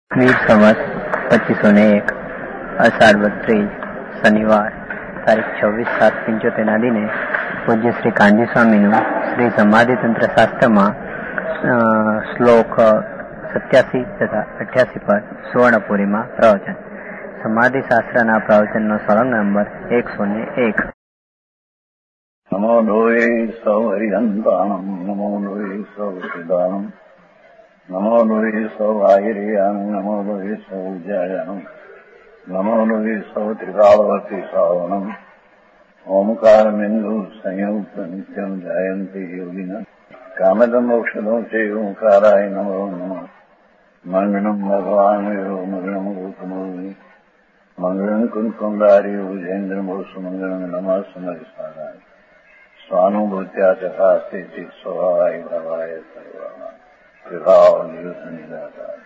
વીર સંવત 2501 અષાઢ 32 શનિવાર તારીખ 24/7/75 ના દિને પૂજ્ય શ્રી કાનજી સ્વામીનું શ્રી સમાધિતંત્ર શાસ્ત્રમાં શ્લોક 87 તથા 88 પર સુવર્ણપુરીમાં પ્રવચન. સમાધિ શાસ્ત્રના પ્રવચનનો સળંગ નંબર 101. નમો લોહે સૌ હરિહંતાણમ નમો લોહે સૌ સિદ્ધાણમ નમો લોહે સૌ આયર્યાન નમો લોહે સૌ જયાન નમો લોહે સૌ ત્રિકાળવતી શ્રાવણમ ઓમકાર બિંદુ સંયુક્ત નિત્યમ જાયંતી યોગિના કામદમ મોક્ષદો છે ઓંકારાય નમો નમઃ. મંગળમ ભગવાન મંગળમ ગોકમોહિ મંગળમ કુંકુંડારી ઉજેન્દ્રમોષ મંગળમ નમઃ સમરિસારાય સ્વાનુભૂત્યા ચકાસ્તે સ્વભાવાય ભાવાય સર્વા વિભાવ નિયુત નિરાકાર.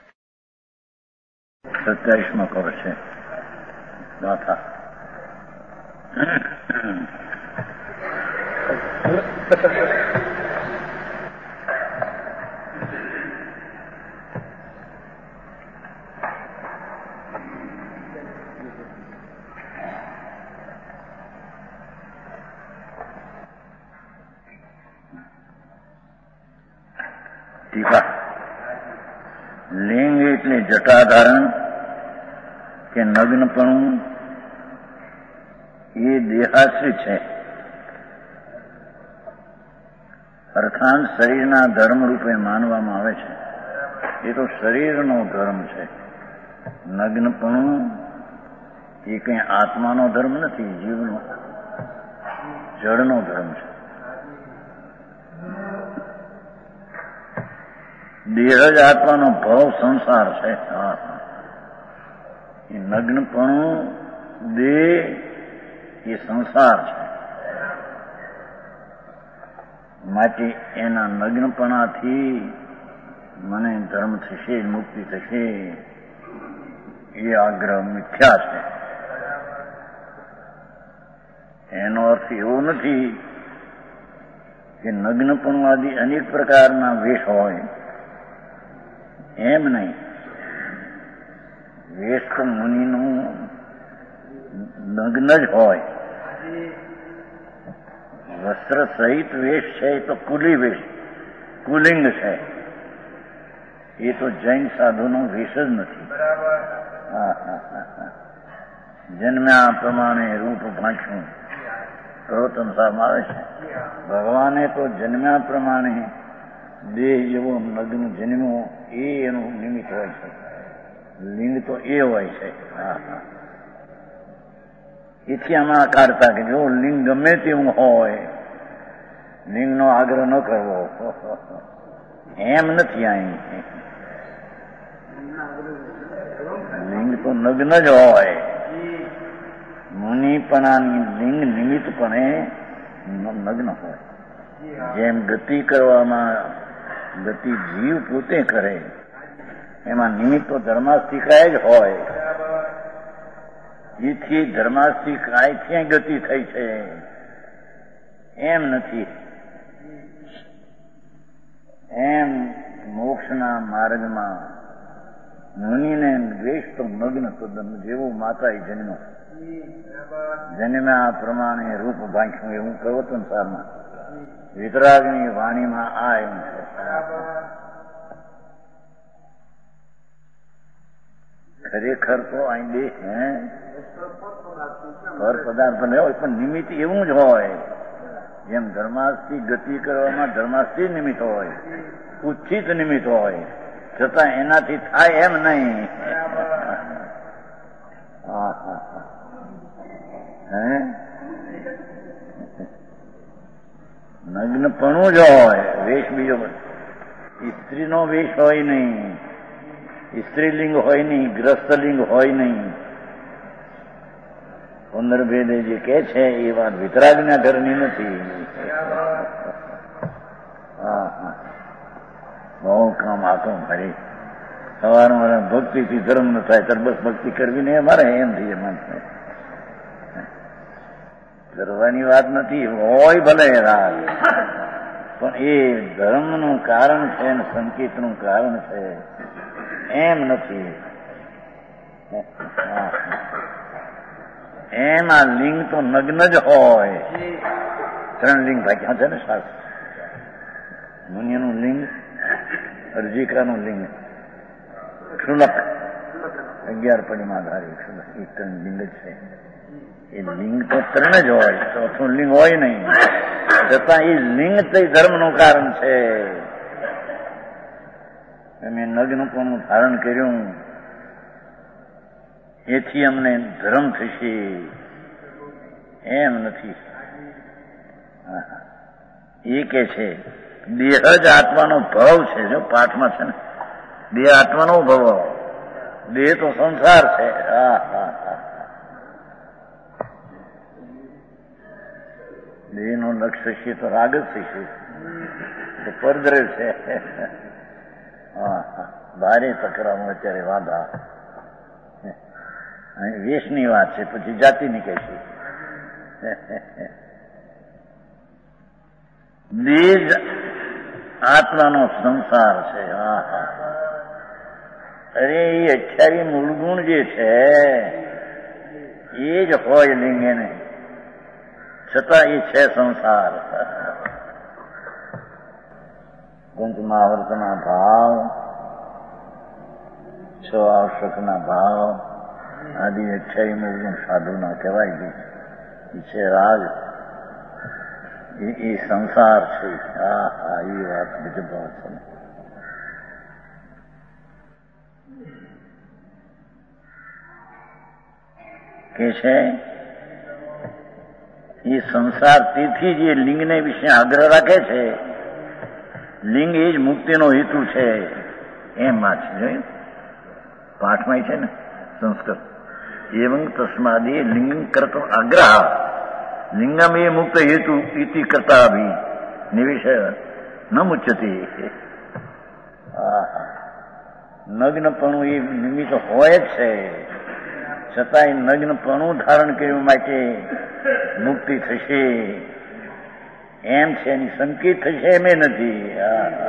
27મો કવર છે ગાથા. લિંગ એટલે જટાધારણ કે નગ્નપણું એ દેહાશ્રિત છે. અર્થાંત શરીરના ધર્મ રૂપે માનવામાં આવે છે. એ તો શરીરનો ધર્મ છે. નગ્નપણું એ કંઈ આત્માનો ધર્મ નથી, જીવનો જળનો ધર્મ છે. દેહ જ આત્માનો ભાવ સંસાર છે. એ નગ્નપણું દેહ એ સંસાર છે. માટે એના નગ્નપણાથી મને ધર્મ થશે, મુક્તિ થશે, એ આગ્રહ મિથ્યા છે. એનો અર્થ એવો નથી કે નગ્નપણું આદિ અનેક પ્રકારના વેશ હોય, એમ નહીં. વેશ તો મુનિનું નગ્ન જ હોય. વસ્ત્ર સહિત વેશ છે એ તો કુલી વેશ, કુલિંગ છે. એ તો જૈન સાધુનો વેશ જ નથી. જન્મ્યા પ્રમાણે રૂપ ભાંચ્યું પ્રવચન સાહેબમાં આવે છે. ભગવાને તો જન્મ્યા પ્રમાણે દેહ જેવો નગ્ન જન્મ્યો એ એનું નિમિત્ત હોય છે. લિંગ તો એ હોય છે. એથી આમાં કાઢતા કે જો લિંગ ગમે તેવું હોય, લિંગનો આગ્રહ ન કરવો, એમ નથી. અહીં લિંગ તો નગ્ન જ હોય. મુનિપણાની લિંગ નિમિત્તપણે નગ્ન હોય. જેમ ગતિ કરવામાં ગતિ જીવ પોતે કરે, એમાં નિમિત્ત તો ધર્માસ્તિકાય જ હોય. એથી ધર્માસ્તિકાય ક્યાં ગતિ થઈ છે એમ નથી. એમ મોક્ષના માર્ગમાં મુનિને દ્વેષ તો નગ્ન તદ્દન જેવું માતાએ જન્મ જન્મ્યા પ્રમાણે રૂપ ભાંખ્યું એવું પ્રવચન સારમાં વિતરાગની વાણીમાં આ એમ છે. ખરેખર તો અહીં દેહ પર પદાર્થ ન હોય, પણ નિમિત્ત એવું જ હોય. જેમ ધર્માસ્થી ગતિ કરવામાં ધર્માસ્થી નિમિત્ત હોય, ઉચ્ચિત નિમિત્ત હોય, છતાં એનાથી થાય એમ નહીં. નગ્નપણું જ હોય. વેશ બીજો સ્ત્રીનો વેશ હોય નહીં, સ્ત્રીલિંગ હોય નહીં, ગ્રસ્તલિંગ હોય નહીં. પુનર્ભેદે જે કે છે એ વાત વિતરાગના ઘરની નથી. બહુ કામ આખું ફરી સવારમાં ભક્તિથી ધર્મ ન થાય ત્યારે બસ ભક્તિ કરવી નહીં અમારે એમ થઈ જાય. કરવાની વાત નથી, હોય ભલે રાગ, પણ એ ધર્મનું કારણ છે અને સંકેતનું કારણ છે. એમ નથી. એમાં લિંગ તો નગ્ન જ હોય. 3 લિંગ ભાગ્યા છે ને શાસ્ત્ર. મુનિનું લિંગ, અર્જિકાનું લિંગ, ક્ષુલક 11 પરિમાધારી ક્ષુલક, એ 3 લિંગ જ છે. એ લિંગ તો 3 જ હોય, ચોથું લિંગ હોય નહીં. છતાં એ લિંગ તે ધર્મનું કારણ છે. મેં નગ્નપણું ધારણ કર્યું એથી અમને ધર્મ થશે એમ નથી. એ કે છે દેહ જ આત્માનો ભવ છે. જો પાઠમાં છે ને, દેહ આત્માનો ભવ, દેહ તો સંસાર છે. દેહનો લક્ષ્ય થશે તો રાગ જ થશે, તો પરદ્રવ છે. ભારે તકરારમાં અત્યારે વાંધા. વેશની વાત છે, પછી જાતિની કહેશે. દેહ આત્માનો સંસાર છે. અરે એ 28 મૂળગુણ જે છે એ જ હોય લિંગ એને, છતાં એ છે સંસાર. પંચમહાવર્તના ભાવ, 6 આવશ્યકના ભાવ આદિ 28 મૂળગુણ સાધુના કહેવાય છે. એ છે રાગ, એ સંસાર છે. એ વાત બીજું ભાવ છે. કે છે એ સંસાર તેથી જે લિંગને વિશે આગ્રહ રાખે છે, લિંગ એ જ મુક્તિનો હેતુ છે. એમ વાત છે. જોયું પાઠમાં છે ને સંસ્કૃત, એવં તસ્માદે લિંગ કરતો આગ્રહ લિંગમ એ મુક્ત હેતુ ઇતિ કરતા ભી નિવિષ ન મુચ્યતે. નગ્નપણું એ નિમિત્ત હોય જ છે, છતાં એ નગ્નપણું ધારણ કર્યું માટે મુક્તિ થશે એમ છે. એની સંકેત થશે એમ નથી.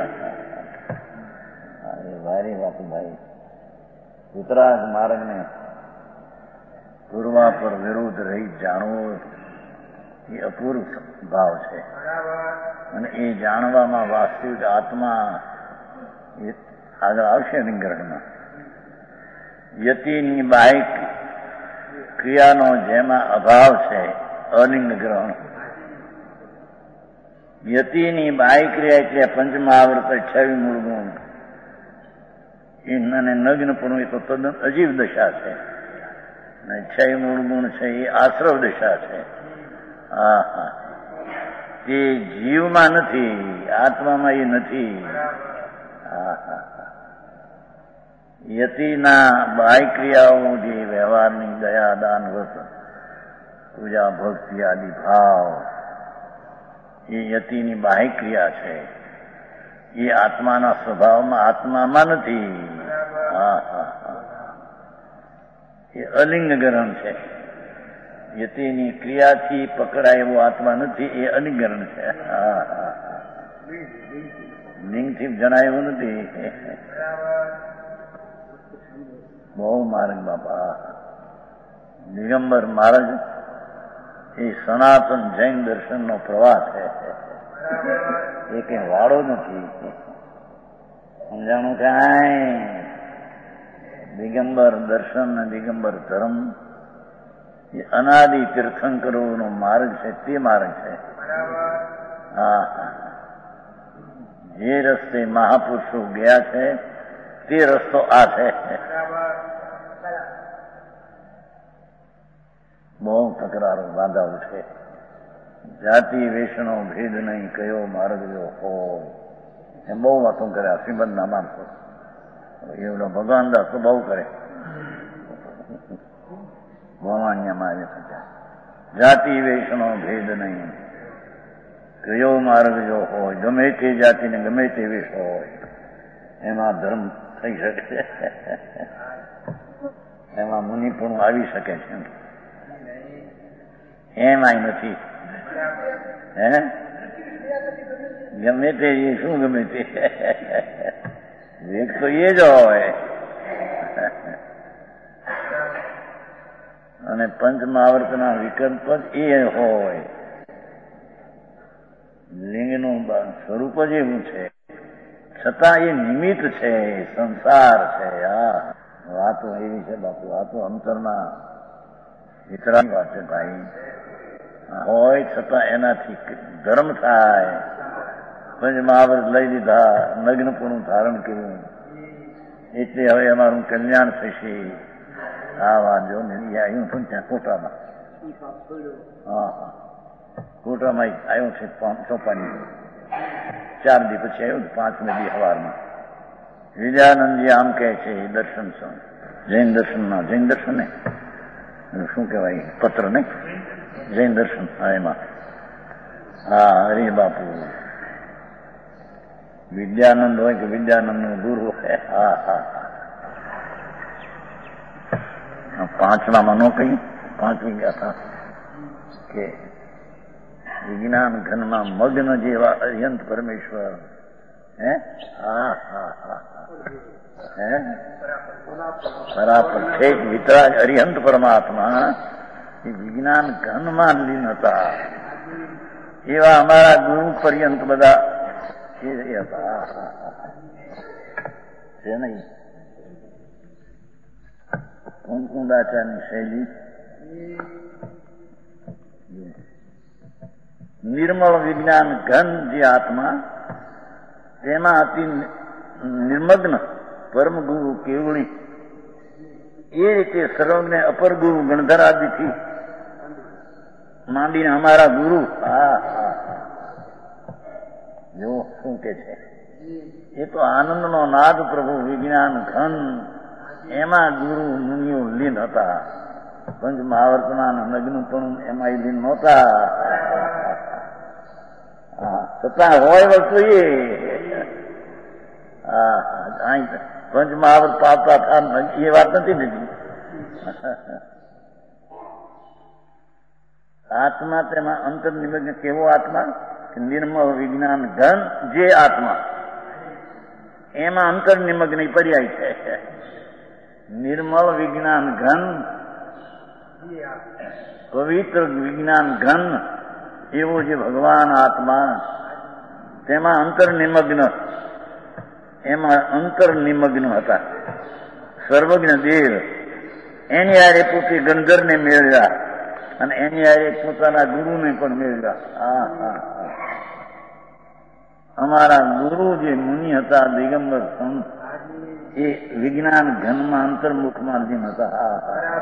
ભારી વાત ભાઈ. ઉત્તરાગ માર્ગને પૂર્વા પર વિરુદ્ધ રહી જાણવો એ અપૂર્વ ભાવ છે. અને એ જાણવામાં વાસ્તવિક આત્મા એ આગળ આવશે નિગ્રહમાં. યતિની બાહ્ય ક્રિયાનો જેમાં અભાવ છે, અલિંગ ગ્રહણ. યતિની બાહ્ય ક્રિયા એટલે પંચમહાવૃત 26 મૂળગુણ અને નગ્નપણું એ તો તદ્દન અજીવ દશા છે. 26 મૂળગુણ છે એ આશ્રવ દશા છે. તે જીવમાં નથી, આત્મામાં એ નથી. યતિના બાહ્ય ક્રિયાઓ જે વ્યવહારની દયા, દાન, વ્રત, પૂજા, ભક્તિ આદિ ભાવ, એ યતિની બાહ્ય ક્રિયા છે. એ આત્માના સ્વભાવમાં આત્મામાં નથી. એ અલિંગ ગ્રહણ છે. યતિની ક્રિયાથી પકડાય એવો આત્મા નથી, એ અલિંગરણ છે. લિંગથી જણાય એવું નથી. બહુ માર્ગ બાપા. દિગંબર મહારાજ એ સનાતન જૈન દર્શનનો પ્રવાહ છે. એ કઈ વાળો નથી. સમજાણું કાંઈ? દિગંબર દર્શન અને દિગંબર ધર્મ એ અનાદિ તીર્થંકરોનો માર્ગ છે. તે માર્ગ છે. જે રસ્તે મહાપુરુષો ગયા છે તે રસ્તો આ છે. બહુ તકરારો વાંધા ઉઠે. જાતિ વેશનો ભેદ નહીં, કયો માર્ગ જો હોય, એમ બહુ વાતો કર્યા શ્રીમદના માણસો. એવડો ભગવાન દાસ તો બહુ કરે. ભવાન્યમાં જાતિ વેશનો ભેદ નહીં, કયો માર્ગ જો હોય, ગમે તે જાતિને ગમે તે વેશ હોય, એમાં ધર્મ થઈ શકે છે. એમાં મુનિ પણ આવી શકે છે. એમાંય નથી. ગમે તે શું ગમે તે વેગ તો એ જ હોય. પંચમહાવર્તના વિકલ્પ જ એ હોય. લિંગનું સ્વરૂપ જ એવું છે, છતાં એ નિમિત્ત છે, સંસાર છે. આ વાતો એવી છે બાપુ, વાતો અંતરના વિતરાની વાત છે ભાઈ. હોય છતાં એનાથી ધર્મ થાય. પંચમહાવર્ત લઈ લીધા, નગ્નપણું ધારણ કર્યું, એટલે હવે અમારું કલ્યાણ થશે. આ વાત જો ને આવ્યું હતું ત્યાં કોટામાં. હા હા, કોટામાં આવ્યું છે ચોપાની. 4 દી પછી આવ્યું, 5મે દી સવારમાં. વિજયાનંદજી આમ કહે છે, દર્શન જૈન દર્શનમાં, જૈન દર્શન ને શું કહેવાય પત્ર ને, જૈન દર્શન. હા એમાં, હા હરિ બાપુ વિદ્યાનંદ હોય કે વિદ્યાનંદ નું ગુરુ હોય. હા હા, 5માં નો કહી, 5મી ગાથા કે વિજ્ઞાન ઘનમાં મગ્ન જેવા અર્યંત પરમેશ્વર. હે હા હા હા, હે બરાબર ઠેક વિતરાગ અરિહંત પરમાત્મા એ વિજ્ઞાન ઘનમાં લીન હતા. એવા અમારા ગુરુ પર્યંત બધા એ હતા છે નહીં. કુંકુંદાચાર્યની શૈલી નિર્મળ વિજ્ઞાન ઘન જે આત્મા, તેમાં અતિ નિર્મગ્ન પરમ ગુરુ કેવળી. એ રીતે સર્વને અપર ગુરુ ગણધર આદિથી માંડીને અમારા ગુરુ. હા હા, જો શું કે છે, એ તો આનંદનો નાદ પ્રભુ વિજ્ઞાન ઘન, એમાં ગુરુ મુનિઓ લીન હતા. પંચમહાવર્તના નગ્નપણું એમાં લીન નહોતા. છતાં હોય વસ્તુ એ પંચમહાવર્ત પાપતા થા એ વાત નથી લીધી. આત્મા તેમાં અંતર નિમગ્ન. કેવો આત્મા? નિર્મળ વિજ્ઞાન ઘન જે આત્મા, એમાં અંતર નિમગ્ન પર્યાય છે. નિર્મળ વિજ્ઞાન ઘન, પવિત્ર વિજ્ઞાન ઘન એવો જે ભગવાન આત્મા, તેમાં અંતર નિમગ્ન, એમાં અંતર નિમગ્ન હતા. સર્વજ્ઞ દેવ એની હારે પોતે ગણધરને મેળવ્યા અને એની હારે પોતાના ગુરુને પણ મેળવ્યા. હા હા, અમારા ગુરુ જે મુનિ હતા દિગંબર સંત, એ વિજ્ઞાન ઘનમાં અંતર્મુખમાં લીન હતા. હા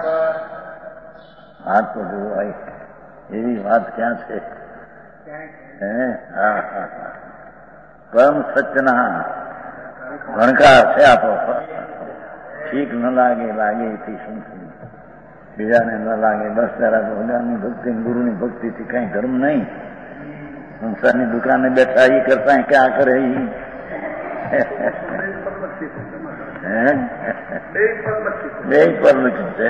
હા, તો જોવાય એવી વાત ક્યાં છે? હા હા, પરમ સત્યના ભણકાર છે. આપો ઠીક ન લાગે, લાગે એથી શું થયું? બીજાને ન લાગે બસ જરા. ભગવાનની ભક્તિ, ગુરુની ભક્તિથી કઈ ધર્મ નહીં. સંસારની દુકાને બેઠા એ કરતા ક્યાં કરે? બે પરમચિત છે.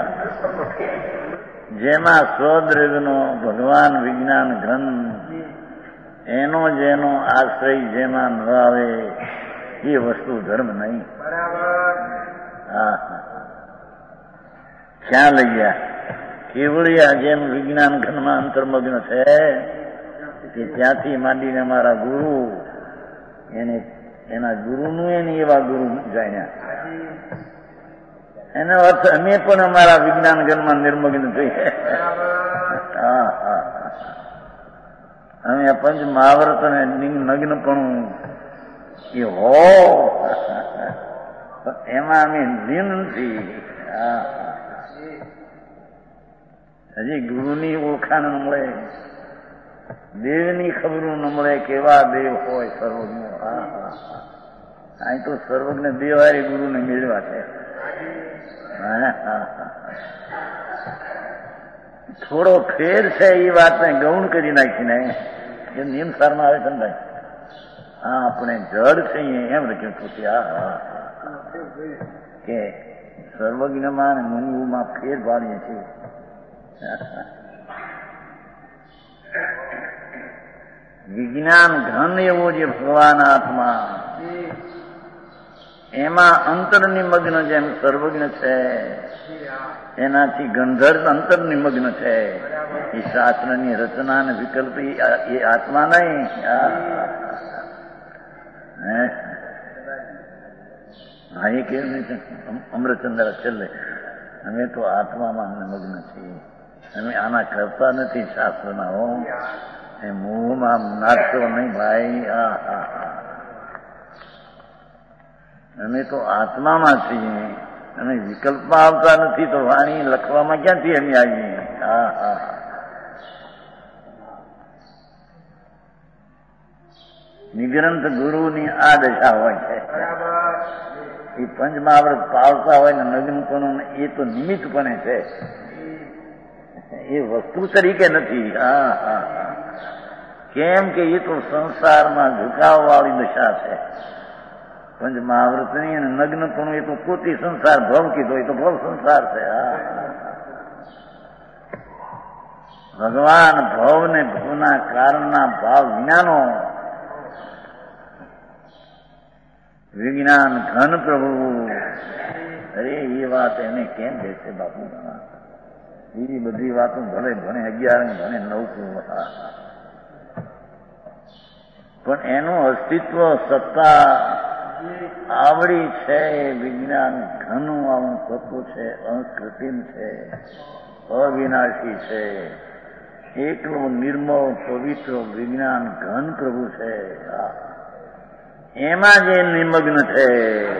જેમાં સ્વદ્રવ્યનો ભગવાન વિજ્ઞાન ઘન, એનો જેનો આશ્રય જેમાં ન આવે એ વસ્તુ ધર્મ નહીં. હા, ક્યાં લઈ ગયા? કેવળિયા જેમ વિજ્ઞાન ઘનમાં અંતર્મગ્ન છે, કે ત્યાંથી માંડીને અમારા ગુરુ, એને એના ગુરુનું એની એવા ગુરુ જાણ્યા. એનો અર્થ અમે પણ અમારા વિજ્ઞાન ઘનમાં નિર્મગ્ન થઈએ. હા હા, અમે પંચમહાવર્ત અને નગ્નપણું એ હો એમાં અમે લીન નથી. હજી ગુરુની ઓળખાણ ન મળે, દેવની ખબરો ન મળે, કેવા દેવ હોય સર્વજ્ઞ. હા હા, અહીં તો સર્વજ્ઞ દેવારે ગુરુને મેળવા છે. થોડો ફેર છે એ વાતને ગૌણ કરી નાખીને એ નિયમ સારમાં આવે છે ને ભાઈ. હા, આપણે જડ છીએ એમ લખ્યું હતું. હા, કે સર્વજ્ઞમાં અને મુનિઓમાં ફેર પાડીએ છીએ. વિજ્ઞાન ઘન એવો જે ભગવાન આત્મા, એમાં અંતર નિમગ્ન જેમ સર્વજ્ઞ છે, એનાથી ગંધર્વ અંતર નિમગ્ન છે. એ શાસ્ત્રની રચના અને વિકલ્પ એ આત્મા નહીં. હા, એ કેવું નહીં. અમૃતચંદ્ર છેલ્લે અમે તો આત્મામાં નિમગ્ન છીએ, અમે આના કરતા નથી શાસ્ત્રના. હો, એ મોહમાં નાચતો નહીં ભાઈ. અમે તો આત્મામાં છીએ, અમે વિકલ્પમાં આવતા નથી. તો વાણી લખવામાં ક્યાંથી અમે આવીએ? નિગ્રંથ ગુરુની આ દશા હોય છે. એ પંચમહાવ્રત પાવતા હોય ને નગ્નપણું, એ તો નિમિત્તપણે છે, એ વસ્તુ તરીકે નથી. કેમ કે એ તો સંસારમાં ઝુકાવવાળી દશા છે. પંચમહાવ્રતની અને નગ્નપણું એ તો પોતે સંસાર ભવ કીધો, એ તો ભવ સંસાર છે. ભગવાન ભવ ને ભવના કારણના ભાવ વિનાનો વિજ્ઞાન ઘન પ્રભુ. અરે એ વાત એને કેમ દેશે બાપુ? બીજી બધી વાતો ભલે ભણે 11 ભણે 9, પણ એનું અસ્તિત્વ સત્તા આવડી છે. વિજ્ઞાન ઘનું આવું તત્વ છે, અકૃત્રિમ છે, અવિનાશી છે, એકલું નિર્મળ પવિત્ર વિજ્ઞાન ઘન પ્રભુ છે. એમાં જે નિમગ્ન છે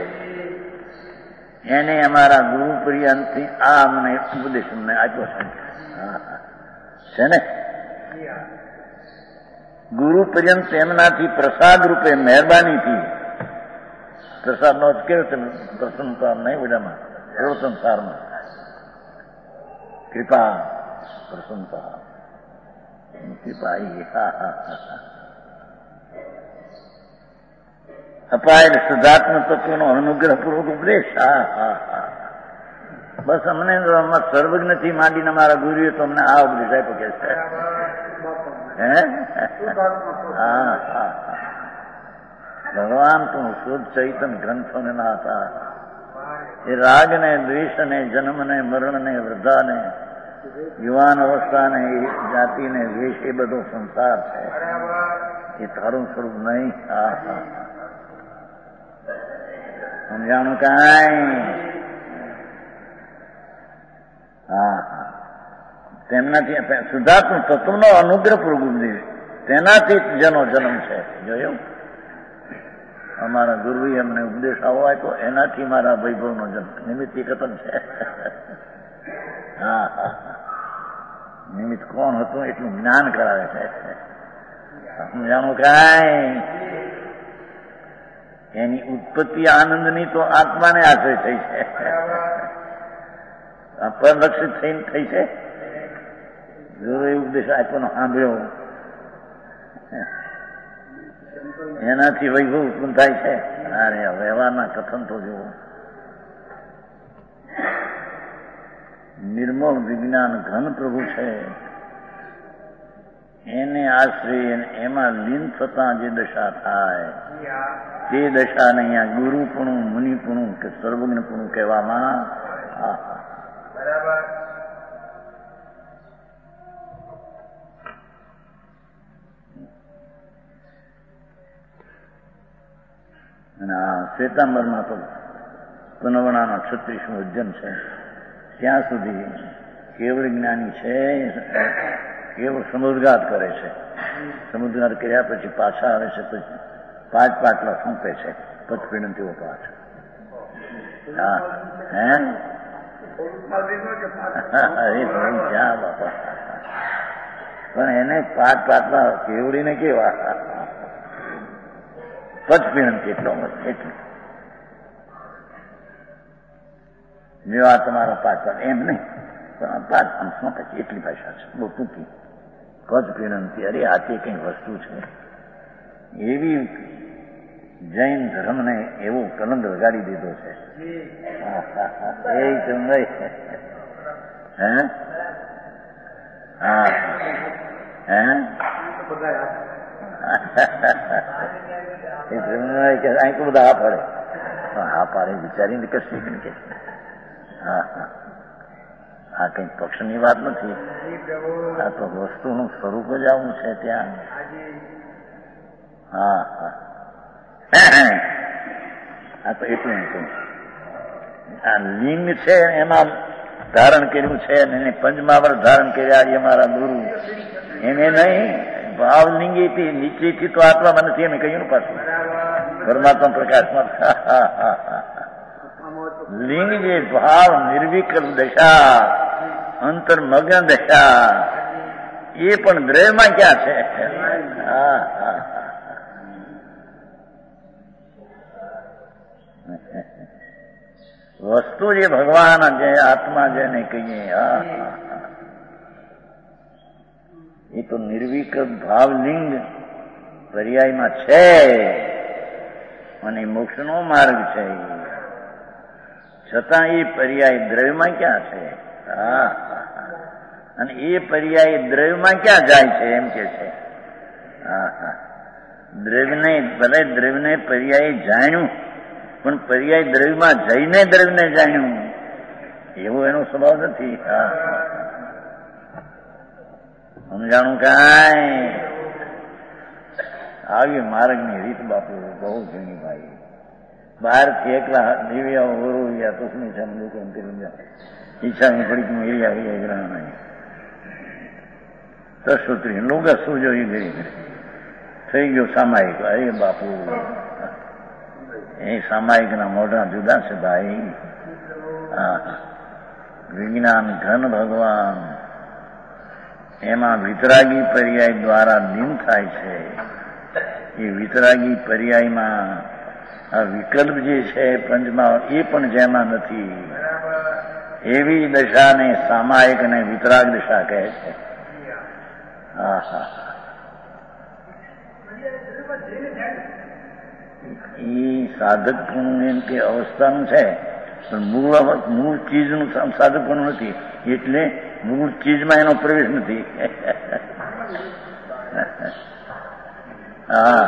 એને અમારા ગુરુ પર્યંતથી આ અમને ઉપદેશ અમને આપ્યો છે ને. ગુરુ પર્યંત એમનાથી પ્રસાદ રૂપે મહેરબાનીથી, પ્રસાદનો જ કેવો છે? પ્રસન્નતા નહીં બધામાં, એવો સંસારમાં કૃપા પ્રસન્નતા કૃપા અપાય શુદ્ધાત્મ તત્વનો અનુગ્રહપૂર્વક ઉપદેશ. બસ અમને સર્વજ્ઞથી માંડીને અમારા ગુરુએ તો અમને આ ઉપદેશ આપ્યો કે છે. ભગવાન તો શુદ્ધ ચૈતન ગ્રંથોને ના હતા. એ રાગને, દ્વેષને, જન્મને, મરણને, વૃદ્ધાને, યુવાન અવસ્થાને, જાતિને, વેશ, એ બધો સંસાર છે. એ તારું સ્વરૂપ નહીં. સમજાણું કાંઈ? તેમનાથી શુદ્ધાત્મ તત્વનો અનુગ્રહ પ્રભુ, તેનાથી જેનો જન્મ છે. જોયું? અમારા ગુરુએ અમને ઉપદેશ આવો આપ્યો, એનાથી મારા વૈભવનો જન્મ. નિમિત્ત કથન છે. નિમિત્ત કોણ હતું એટલું જ્ઞાન કરાવે છે. સમજાણું કાંઈ? એની ઉત્પત્તિ આનંદની તો આત્માને આશ્રય થઈ છે, પરલક્ષિત થઈને થઈ છે. ગુરુએ ઉપદેશ આપ્યો સાંભળ્યો, એનાથી વૈભવ ઉત્પન્ન થાય છે. અરે વ્યવહારના કથન તો જુઓ. નિર્મળ વિજ્ઞાન ઘન પ્રભુ છે, એને આશ્રય એમાં લીન થતા જે દશા થાય તે દશાને અહીંયા ગુરુપણું, મુનિપણું કે સર્વજ્ઞપણું કહેવામાં. અને આ શ્વેતાંબરમાં તો પુનવણાનો 36મું અધ્યયન છે. ત્યાં સુધી કેવળ જ્ઞાની છે, કેવળ સમુદ્રઘાત કરે છે. સમુદ્રઘાત કર્યા પછી પાછા આવે છે, પછી 5 પાટલા સોંપે છે, પચપીડન તેવો પાઠ. ક્યાં બાપા! પણ એને 5 પાટલા કેવડીને કેવા પચપીડન કેટલો એટલું જેવા તમારા 5 પાટલા એમ નહીં, પણ 5 અંશમાં પછી એટલી ભાષા છે, બહુ ટૂંકી. પચપીડનથી અરે આ તે કઈ વસ્તુ છે. એવી જૈન ધર્મને એવો કલંક લગાડી દીધો છે. એ ચંદ્ર એ બધા પડે. હા પાડે વિચારીને કશી કે હા હા આ કઈ પક્ષની વાત નથી. આ તો વસ્તુનું સ્વરૂપ જ આવું છે ત્યાં. હા હા આ તો એટલું કહું. આ લિંગ છે એમાં ધારણ કર્યું છે અને એને પંચમાવર ધારણ કર્યા એ મારા ગુરુ. એને નહીં ભાવ લિંગીથી નીચેથી તો આત્મામાં નથી એમ કહ્યું ને પાછું પરમાત્મા પ્રકાશમાં. લિંગ જે ભાવ નિર્વિકલ્પ દશા અંતર્મગ્ન દશા એ પણ દ્રવ્યમાં ક્યાં છે? હા હા વસ્તુ જે ભગવાન જે આત્મા જેને કહીએ એ તો નિર્વિકલ્પ ભાવલિંગ પર્યાયમાં છે અને મોક્ષનો માર્ગ છે. છતાં એ પર્યાય દ્રવ્યમાં ક્યાં છે? હા અને એ પર્યાય દ્રવ્યમાં ક્યાં જાય છે એમ કે છે. હા હા દ્રવ્યને ભલે દ્રવ્યને પર્યાય જાણ્યું પણ પર્યાય દ્રવ્યમાં જઈને દ્રવ્યને જાણ્યું એવો એનો સ્વભાવ નથી. સમજાણું કાંઈ આવી માર્ગની રીત બાપુ બહુ જૂની ભાઈ. બહારથી એકલા દિવ્યા ઓરવ્યા તોસમી છે લોકો ઈચ્છાની પડી એરિયા ગ્રહણ તસુત્રી લોગ શું જોઈ ગઈ થઈ ગયો સામાયિક. અરે બાપુ એ સામાયિકના મોઢા જુદા છે ભાઈ. વિજ્ઞાન ઘન ભગવાન એમાં વિતરાગી પર્યાય દ્વારા લીન થાય છે. એ વિતરાગી પર્યાયમાં આ વિકલ્પ જે છે પંચમાં એ પણ જેમાં નથી. એવી દશાને સામાયિક અને વિતરાગ દશા કહે છે. હા હા એ સાધક એમ કે અવસ્થાનું છે પણ મૂળ ચીજનું સાધકપણું નથી. એટલે મૂળ ચીજમાં એનો પ્રવેશ નથી. હા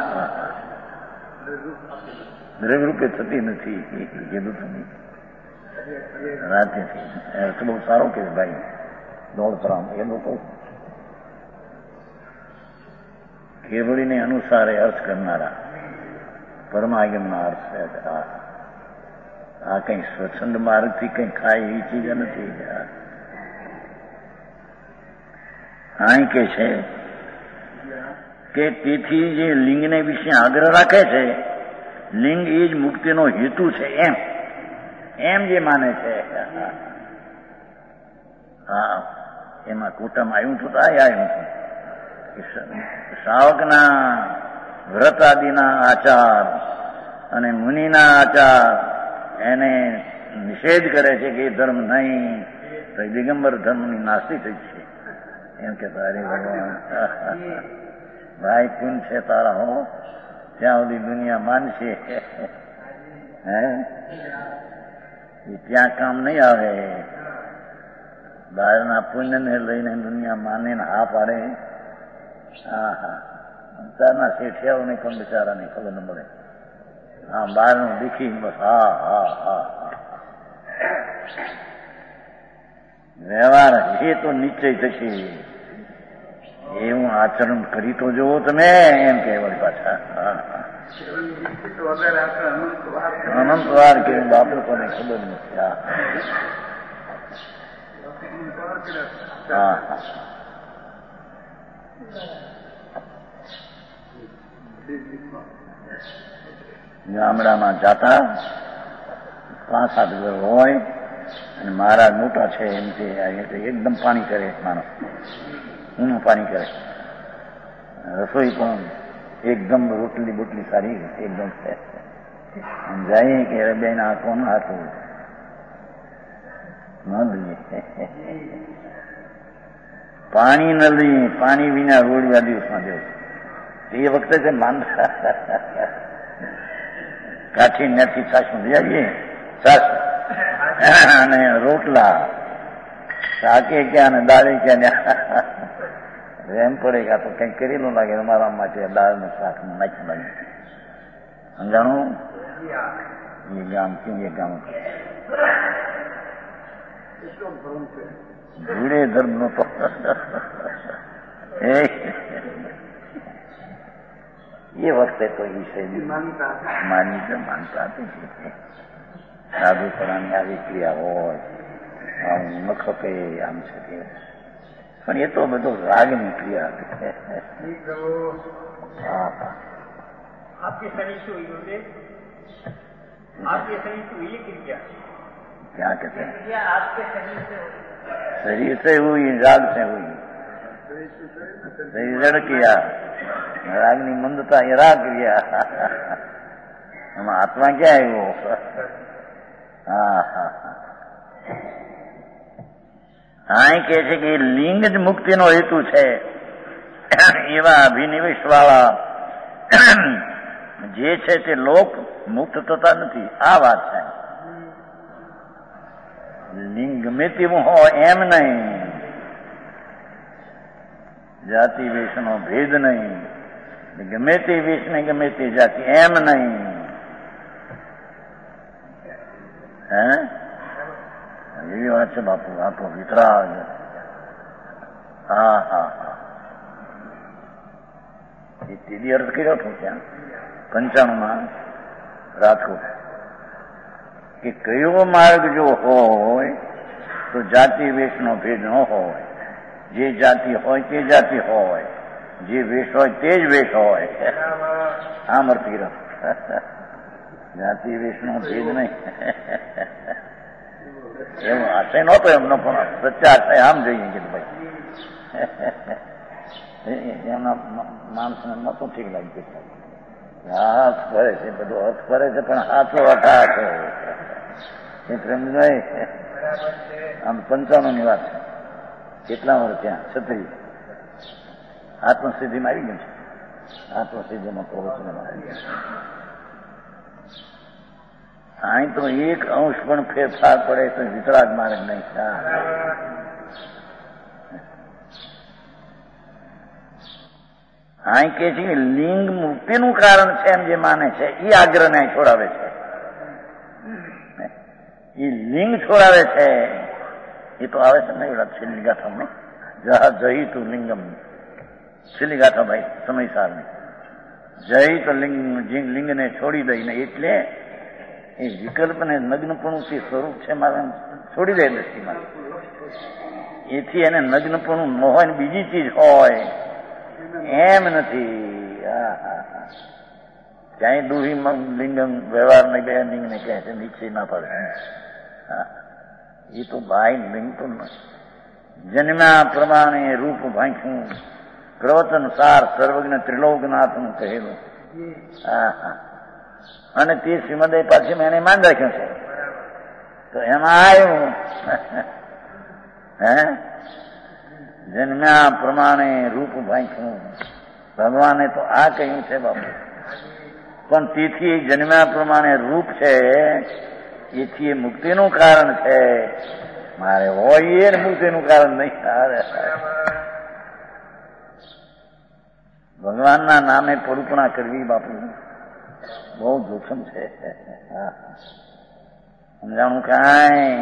દ્રવ્યરૂપે થતી નથી. કીધું તમે રાતેથી તો બહુ સારો કે ભાઈ દોડતરામ એ લોકો કેવળીને અનુસારે અર્થ કરનારા પરમાગમના અર્થ છે. આ કઈ સ્વચ્છંદ માર્ગથી કઈ ખાય એવી ચીજ નથી. અહીં કે છે કે તેથી જે લિંગને વિશે આગ્રહ રાખે છે લિંગ એ જ મુક્તિનો હેતુ છે એમ જે માને છે. હા એમાં કુટુંબ આવ્યું હતું તો આવ્યું હતું. શ્રાવકના વ્રત આદિના આચાર અને મુનિના આચાર એને નિષેધ કરે છે કે એ ધર્મ નહીં તો દિગંબર ધર્મની નાસ્તી થઈ છે એમ કે તારે ભગવાન ભાઈ પૂન છે તારા હો ત્યાં સુધી દુનિયા માનશે. હે એ ત્યાં કામ નહીં આવે. બહારના પુણ્યને લઈને દુનિયા માને ને હા પાડે. હા હા અંતરના શેઠિયાઓને પણ બિચારાને ખબર ન પડે. હા બહારનું દીખી બસ હા હા હા વ્યવહાર એ તો નિશ્ચય થશે. એવું આચરણ કરી તો જુઓ તમે એમ કહેવાય પાછા. અનંત વાર કે બાપુ કોને ખબર નથી. હા હા ગામડામાં જાતા 5-7 ઘર હોય અને મહારાજ મોટા છે એમ કે એકદમ પાણી કરે માણસ ઊનું પાણી કરે. રસોઈ પણ એકદમ રોટલી બોટલી સારી એકદમ છે. જાય કે બેન આ કોણ હાથું ન લઈએ પાણી ન લઈએ પાણી વિના રોડવા દિવસમાં જવું. એ વખતે છે માનતા કાઠી નથી છાશું લઈ આવીએ છાશ અને રોટલા શાકે ક્યાં ને દાળે ક્યાં એમ પડે કે આ તો કઈ કરેલું લાગે અમારા માટે દાળ ને શાક નાખી લાગે. સમજાણું ये गांव क्यों ये गांव ભૂડે ધર્મ નો તો એ વખતે તો વિષયની માનતા હતી. સાધુપણાની આવી ક્રિયા હોય, આમ ન ખપે, આમ છે તે, પણ એ તો બધું રાગની ક્રિયા હતી. आपके शरीर से हुई होते, आपके शरीर से हुई क्रिया, क्या कहते हैं, क्रिया आपके शरीर से हुई, शरीर से हुई, राग से हुई, शरीर किया, रागनी मंदता ये राग क्रिया, हम आत्मा क्या है वो. હા હા હા કે છે કે લિંગ જ મુક્તિનો હેતુ છે એવા અભિનિવેશ વાળા જે છે તે લોક મુક્ત થતા નથી. આ વાત છે. લિંગ ગમે તેવું હોય એમ નહીં, જાતિ વેશનો ભેદ નહીં, ગમે તે વેશ ને ગમે તે જાતિ એમ નહીં. હે એવી વાત છે બાપુ. આ તો વિતરાગ. હા હા હા એ તેદી અર્થ કર્યો હતો ત્યાં 95 રાજકોટ કે કયો માર્ગ જો હોય તો જાતિ વેશનો ભેદ ન હોય, જે જાતિ હોય તે જાતિ હોય, જે વેશ હોય તે જ વેશ હોય. આમ અર્થ કર્યો. જાતિ વેશનો ભેદ નહીં. એમ આશય નહોતો એમનો, પણ સચ્ચા આશય આમ જોઈએ કે ભાઈ એમના માણસને નહોતું ઠીક લાગ્યું. હાથ ફરે છે, બધો અર્થ ફરે છે, પણ હાથો અઠા છે એ પ્રેમ નહીં. આમ 95 વાત છે. કેટલા વર્ષ ત્યાં 36 આત્મસિદ્ધિમાં આવી ગયું છે. આત્મસિદ્ધિમાં પ્રવચન અહીં તો એક અંશ પણ ફેરફાર પડે તો વિતરાગ માર્ગ નહીં. અહીં કે છે કે લિંગ મુક્તિનું કારણ છે એમ જે માને છે એ આગ્રહને છોડાવે છે. એ લિંગ છોડાવે છે. એ તો આવે છે ને એવડા છેલ્લી ગાથામાં જઈ તું લિંગમ, છેલ્લી ગાથા ભાઈ સમયસારની જઈ તો લિંગને છોડી દઈને, એટલે એ વિકલ્પને નગ્નપણું તે સ્વરૂપ છે મારે છોડી દે દ્રષ્ટિમાં. એથી એને નગ્નપણું ન હોય ને બીજી ચીજ હોય એમ નથી. ક્યાંય દુહી લિંગમ વ્યવહાર ને બે લિંગને કહે છે નીચે ના પડે. એ તો ભાઈ લિંગ તો જન્મ્યા પ્રમાણે રૂપ ભાંખ્યું, પ્રવચન સાર સર્વજ્ઞ ત્રિલોકનાથનું કહેલું. અને તે શ્રીમદય પાછી મેં એને માન રાખ્યું છે. તો એમાં આવ્યું હે જન્મ્યા પ્રમાણે રૂપ ભાંખ્યું. ભગવાને તો આ કહ્યું છે બાપુ, પણ તેથી જન્મ્યા પ્રમાણે રૂપ છે, એથી એ મુક્તિનું કારણ છે. મારે હોય એ મુક્તિનું કારણ નહીં. ભગવાનના નામે પરુપણા કરવી બાપુ બહુ જોખમ છે. સમજાણું કાંઈ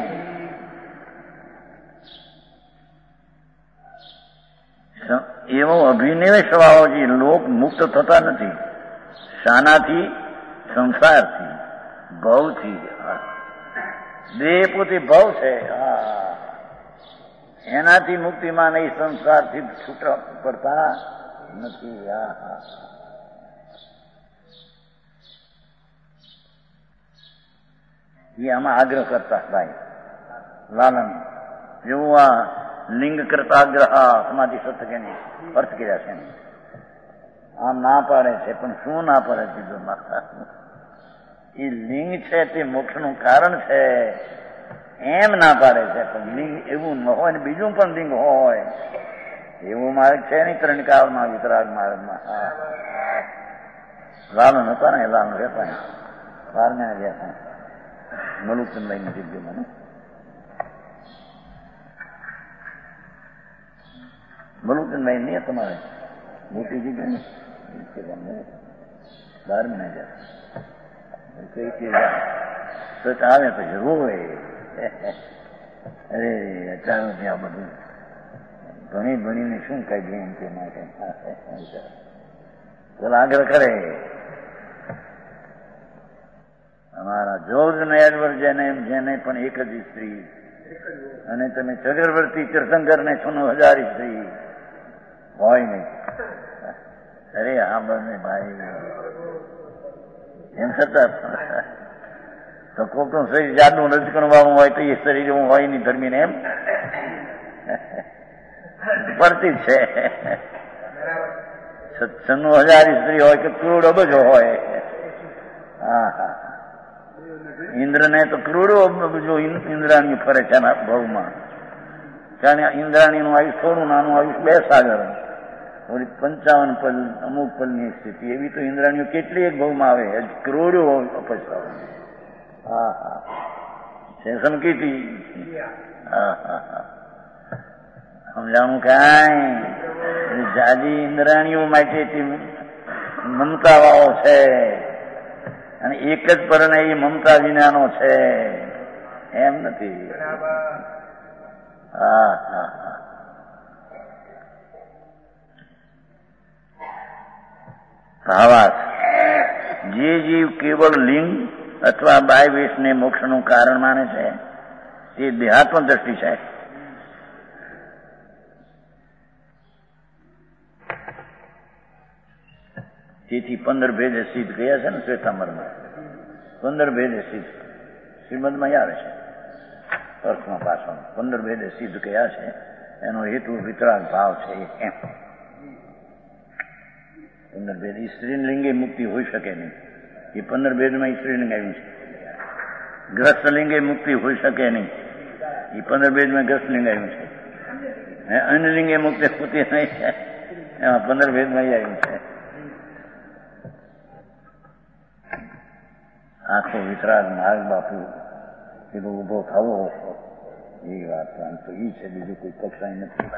એવો અભિનિવેશ વાળો જે લોક મુક્ત થતા નથી. શાનાથી? સંસારથી, ભવથી. દેહ પોતે ભવ છે, એનાથી મુક્તિમાં નહીં, સંસારથી છૂટા પડતા નથી. એ આમાં આગ્રહ કરતા ભાઈ લાલન જેવું આ લિંગ કરતા આગ્રહ સમાધિ સત્સંગની અર્થ કર્યા છે. આમ ના પાડે છે, પણ શું ના પાડે છે? એ લિંગ છે તે મોક્ષનું કારણ છે એમ ના પાડે છે, પણ લિંગ એવું ન હોય ને બીજું પણ લિંગ હોય એવું માર્ગ છે નહીં. ત્રણકાળમાં વિતરાગ માર્ગમાં લાલન હતા ને, લાલન રહેતા 12 રહ્યા મલુચંદાઈ ની જગ્યામાં. મલુચંદાઈ નહીં તમારે મોટી જગ્યા 12 મહિના જાય કઈ ફુરસત આવે પછી રોવે. અરે અચાનક ત્યાં બધું ભણી ભણીને શું કાઢીએ એમ તે માટે ચાલ આગ્રહ કરે. અમારા જોર્જ ને એડવર્ડ જેને પણ એક જ સ્ત્રી, અને તમે ચક્રવર્તી તીર્થંકર ને 9000 સ્ત્રી હોય નહીં. અરે હા બંને ભાઈ એમ છતાં તો કોકનું શરીર જાતનું રજકણવાનું હોય તો એ શરીર એવું હોય નહીં ધર્મીને એમ પડતી જ છે. 96,000 સ્ત્રી હોય કે કરોડો બધો હોય. હા હા, ઇન્દ્રને તો કરોડો બધો ઇન્દ્રાણી ફરે છે એના ભાવમાં. કારણ ઇન્દ્રાણીનું આયુષ થોડું નાનું આયુષ 2 સાગર, 55 પલ અમુક પલની સ્થિતિ એવી તો ઇન્દ્રાણીઓ કેટલી એક ભાવમાં આવે, કરોડો અપેક્ષા. હા હા, છે સમકીતી. હા હા હા, સમજાણું કાંઈ જાજી ઇન્દ્રાણીઓ માટે મમતા વાળો છે, અને એક જ પરણે એ મમતા વિનાનો છે એમ નથી. હા હા હા, ભાવાર્થ જે જીવ કેવળ લિંગ અથવા બાય વેશને મોક્ષનું કારણ માને છે તે દેહાત્મ દ્રષ્ટિ છે. તેથી 15 ભેદે સિદ્ધ ગયા છે ને શ્વેતાંબરમાં. 15 ભેદે સિદ્ધ શ્રીમદમાં આવે છે અર્થમાં પાછળ. 15 ભેદે સિદ્ધ ગયા છે એનો હેતુ વિતરાગ ભાવ છે એમ. 15 ભેદ સ્ત્રીલિંગે મુક્તિ હોઈ શકે નહીં, એ 15 ભેદમાં સ્ત્રીલિંગ આવ્યું છે. ગ્રસ્તલિંગે મુક્તિ હોઈ શકે નહીં, એ 15 ભેદમાં ગ્રસ્તલિંગ આવ્યું છે. અન્યલિંગે મુક્તિ હોતી નહીં, એમાં 15 ભેદમાં આવ્યું છે. આખો વિતરાગ માર્ગ બાપુ પેલો ઉભો થવો એ વાત તો એ છે, બીજું કોઈ કક્ષાએ નથી.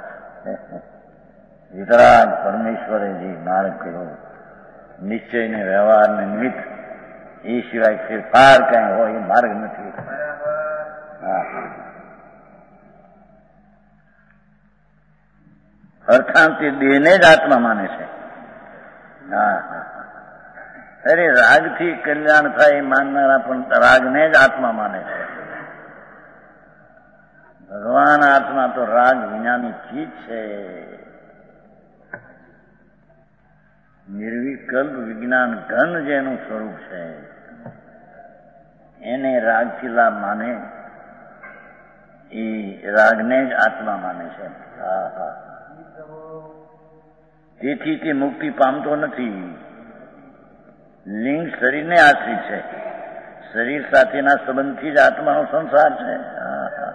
વિતરાગ પરમેશ્વરે જે માર્ગ કર્યો નિશ્ચય ને વ્યવહાર ને નિમિત્ત, એ સિવાય ફેરફાર કઈ હોય એ માર્ગ નથી. અર્થાંત તે દેહને જ આત્મા માને છે. હા હા, અરે રાગથી કલ્યાણ થાય માનનારા પણ રાગને જ આત્મા માને છે. ભગવાન આત્મા તો રાગ વિનાની ચીજ છે. નિર્વિકલ્પ વિજ્ઞાન ઘન જેનું સ્વરૂપ છે એને રાગથી લાભ માને, એ રાગને જ આત્મા માને છે. હા હા, તેથી તે મુક્તિ પામતો નથી. લિંગ શરીરને આશ્રિત છે, શરીર સાથેના સંબંધથી જ આત્માનો સંસાર છે. હા હા,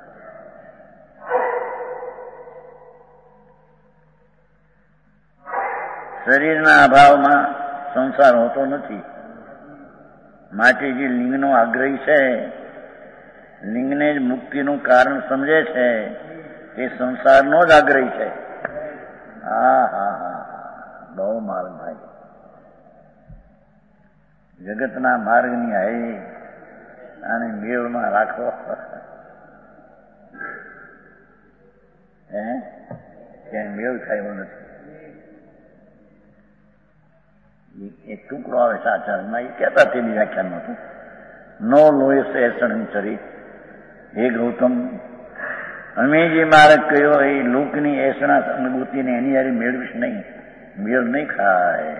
શરીરના અભાવમાં સંસાર હોતો નથી. માટે જે લિંગનો આગ્રહી છે, લિંગને જ મુક્તિનું કારણ સમજે છે, તે સંસારનો જ આગ્રહી છે. હા હા હા, બહુ માર્ગ ભાઈ. જગતના માર્ગની હાઈ આને મેળમાં રાખો. ક્યાંય મેળ થાય એવો નથી. એક ટુકડો આવે સાચારમાં, એ કહેતા તેની વ્યાખ્યાનમાં હતું, નો લોએસ એસણ ચરી. હે ગૌતમ, અમે જે માર્ગ કહ્યો એ લોકની એસણા અનુભૂતિને એની યારી મેળવીશ નહીં, મેળ નહીં ખાય.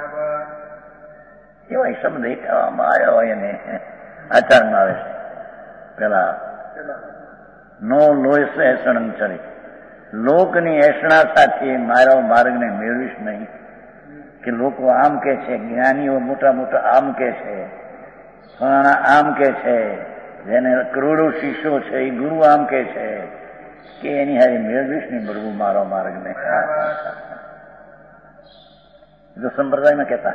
એવા શબ્દ કહેવામાં આવ્યો હોય એને આચારમાં આવે છે. પેલા નો લોએસ એસણ ચરી, લોકની એસણા સાથે મારા માર્ગને મેળવીશ નહીં. કે લોકો આમ કે છે, જ્ઞાનીઓ મોટા મોટા આમ કે છે, ફલાણા આમ કે છે, જેને કરોડો શિષ્યો છે એ ગુરુ આમ કે છે, કે એની હારી મેળવીશ નહીં બળવું મારો માર્ગને. જો સંપ્રદાયમાં કહેતા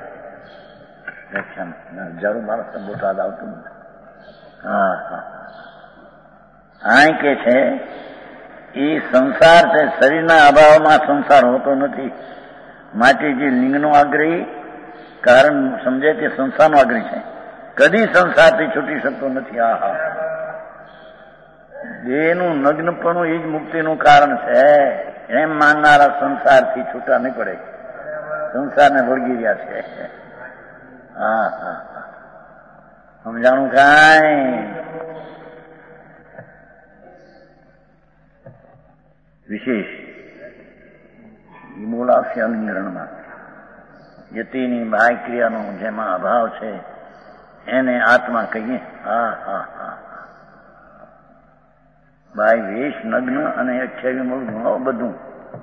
હજારો માણસ બોટાદ આવતું નથી. હા હા, આ કે છે એ સંસાર છે, શરીરના અભાવમાં સંસાર હોતો નથી. માટે જે લિંગનો આગ્રહી કારણ સમજે તે સંસારનો આગ્રહી છે. કદી સંસારથી છૂટી શકતો નથી. આહા, દેહનું નગ્નપણું એ જ મુક્તિનું કારણ છે. એમ માનનારા સંસારથી છૂટા નહીં પડે, સંસારને વળગી રહ્યા છે. હા હા, સમજાણું કાંઈ? વિશેષ એ બોલાવશે અલિંગરણમાં. યતિની બાહ્ય ક્રિયાનો જેમાં અભાવ છે એને આત્મા કહીએ. હા હા હા, બાહ્ય વેશ, નગ્ન અને અક્ષય મૂળ બધું.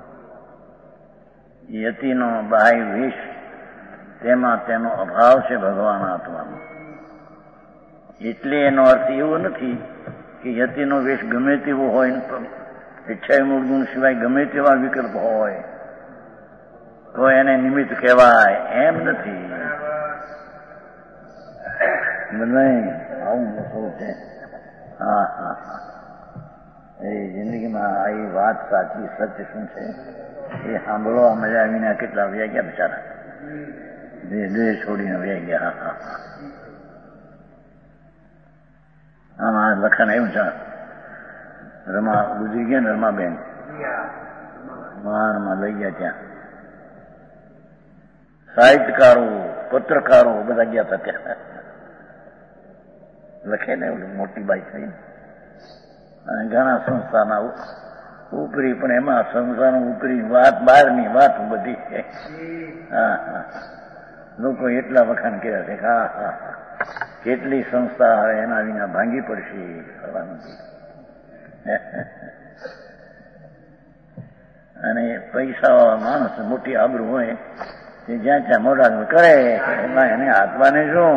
યતિનો બાહ્ય વેશ, તેમાં તેનો અભાવ છે ભગવાન આત્માનો. એટલે એનો અર્થ એવો નથી કે યતિનો વેશ ગમે તેવો હોય, ઈચ્છા મૂળ ગુણ સિવાય ગમે તેવા વિકલ્પ હોય તો એને નિમિત્ત કહેવાય, એમ નથી. આવું મોટું છે. હા હા, એ જિંદગીમાં આ વાત સાચી, સત્ય શું છે એ સાંભળવા મજા આવીને કેટલા વ્યા ગયા બિચારા, દેહ છોડીને વ્યા ગયા. હા હા, આમાં લખણ એવું છે. રમા ગુજરી ગયા ને, રમાબેન મહાનમાં લઈ ગયા. ત્યાં સાહિત્યકારો, પત્રકારો બધા ગયા હતા. ત્યાં લખે ને મોટી બાઈ થઈને, અને ઘણા સંસ્થાના ઉપરી, પણ એમાં સંસ્થાનો ઉપરી વાત, બહારની વાત બધી. હા હા, લોકો એટલા વખાણ કર્યા છે. હા હા, કેટલી સંસ્થા હવે એના વિના ભાંગી પડશે. અને પૈસા માણસ મોટી આબરૂ હોય તે જ્યાં ત્યાં મોઢા કરે, એમાં એને આત્માને શું?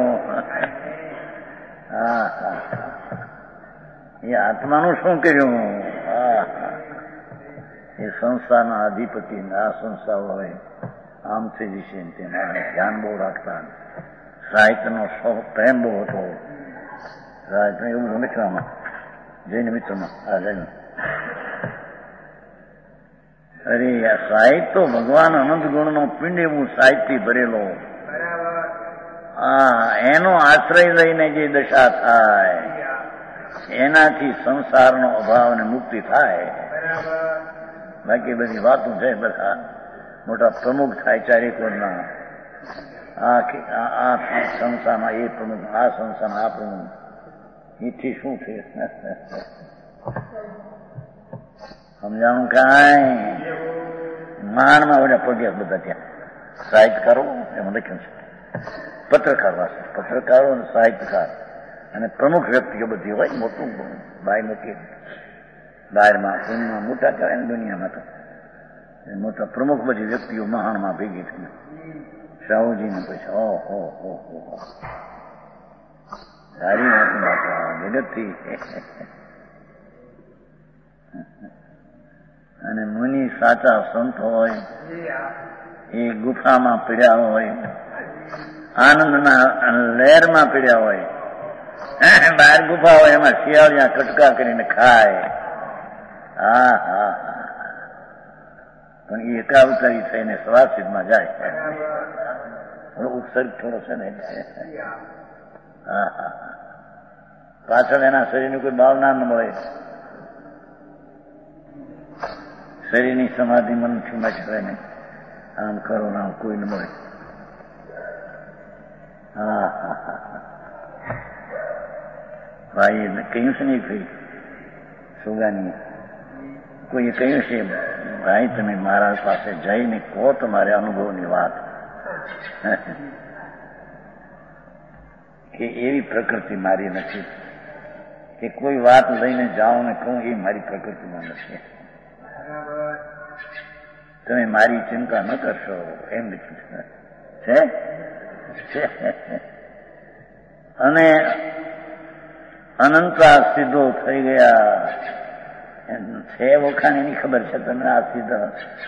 હા હા, એ આત્માનું શું કર્યું? હા, એ સંસ્થાના અધિપતિ આ સંસ્થાઓ હોય આમ થઈ જશે. તેમાં ધ્યાન બહુ રાખતા, સાહિત્યનો શોખ, પ્રેમ બહુ હતો. સાહિત્ય એવું મિત્રમાં, જૈન મિત્રમાં આ જૈન. અરે આ સાહિત્ય તો ભગવાન અનંત ગુણનો પિંડ એવું સાહિત્ય ભરેલો. હા, એનો આશ્રય લઈને જે દશા થાય એનાથી સંસારનો અભાવ ને મુક્તિ થાય. બાકી બધી વાતો છે બધા મોટા પ્રમુખ થાય ચારેકોરના. આ સંસ્થામાં એ પ્રમુખ, આ સંસ્થામાં આ પ્રમુખ, એથી શું છે? સમજાણું કાંઈ? માનમાં બધા પગ્યા બધા. ત્યાં સાહિત્યકારો એમાં લખ્યું છે. પત્રકાર વાસે, પત્રકારો અને સાહિત્યકાર અને પ્રમુખ વ્યક્તિઓ બધી હોય. મોટું બાય મૂકી બહારમાં દુનિયામાં મોટા કહેવાય ને, દુનિયામાં તો મોટા પ્રમુખ બધી વ્યક્તિઓ મહાણમાં ભેગી થઈ. શાહુજીને પછી ઓહો હો સારી વાત બાપા, જગતથી. અને મુનિ સાચા સંત હોય એ ગુફામાં પીડ્યા હોય, આનંદના લહેરમાં પીડ્યા હોય. બહાર ગુફા હોય એમાં શિયાળિયા કટકા કરીને ખાય. હા હા, પણ એ એકાવતારી થઈને સ્વાસ્થિતમાં જાય. ઉત્સર્ગ થોડો છે ને. હા હા, પાછળ એના શરીરની કોઈ ભાવના ન મળે. શરીરની સમાધિ મનથી મચરે ને, આમ કરો આમ કોઈ ન મળે. હા હા હા, ભાઈ કહ્યું છે ને ભાઈ સુગાની, કોઈએ કહ્યું છે ભાઈ તમે મારા પાસે જઈને કહો તમારે અનુભવની વાત, કે એવી પ્રકૃતિ મારી નથી કે કોઈ વાત લઈને જાઓ ને કહું એ મારી પ્રકૃતિમાં નથી. તમે મારી ચિંતા ન કરશો એમ લખ્યું છે. અને અનંતા સીધો થઈ ગયા છે. વખાણ એની ખબર છે તમે. આ સીધા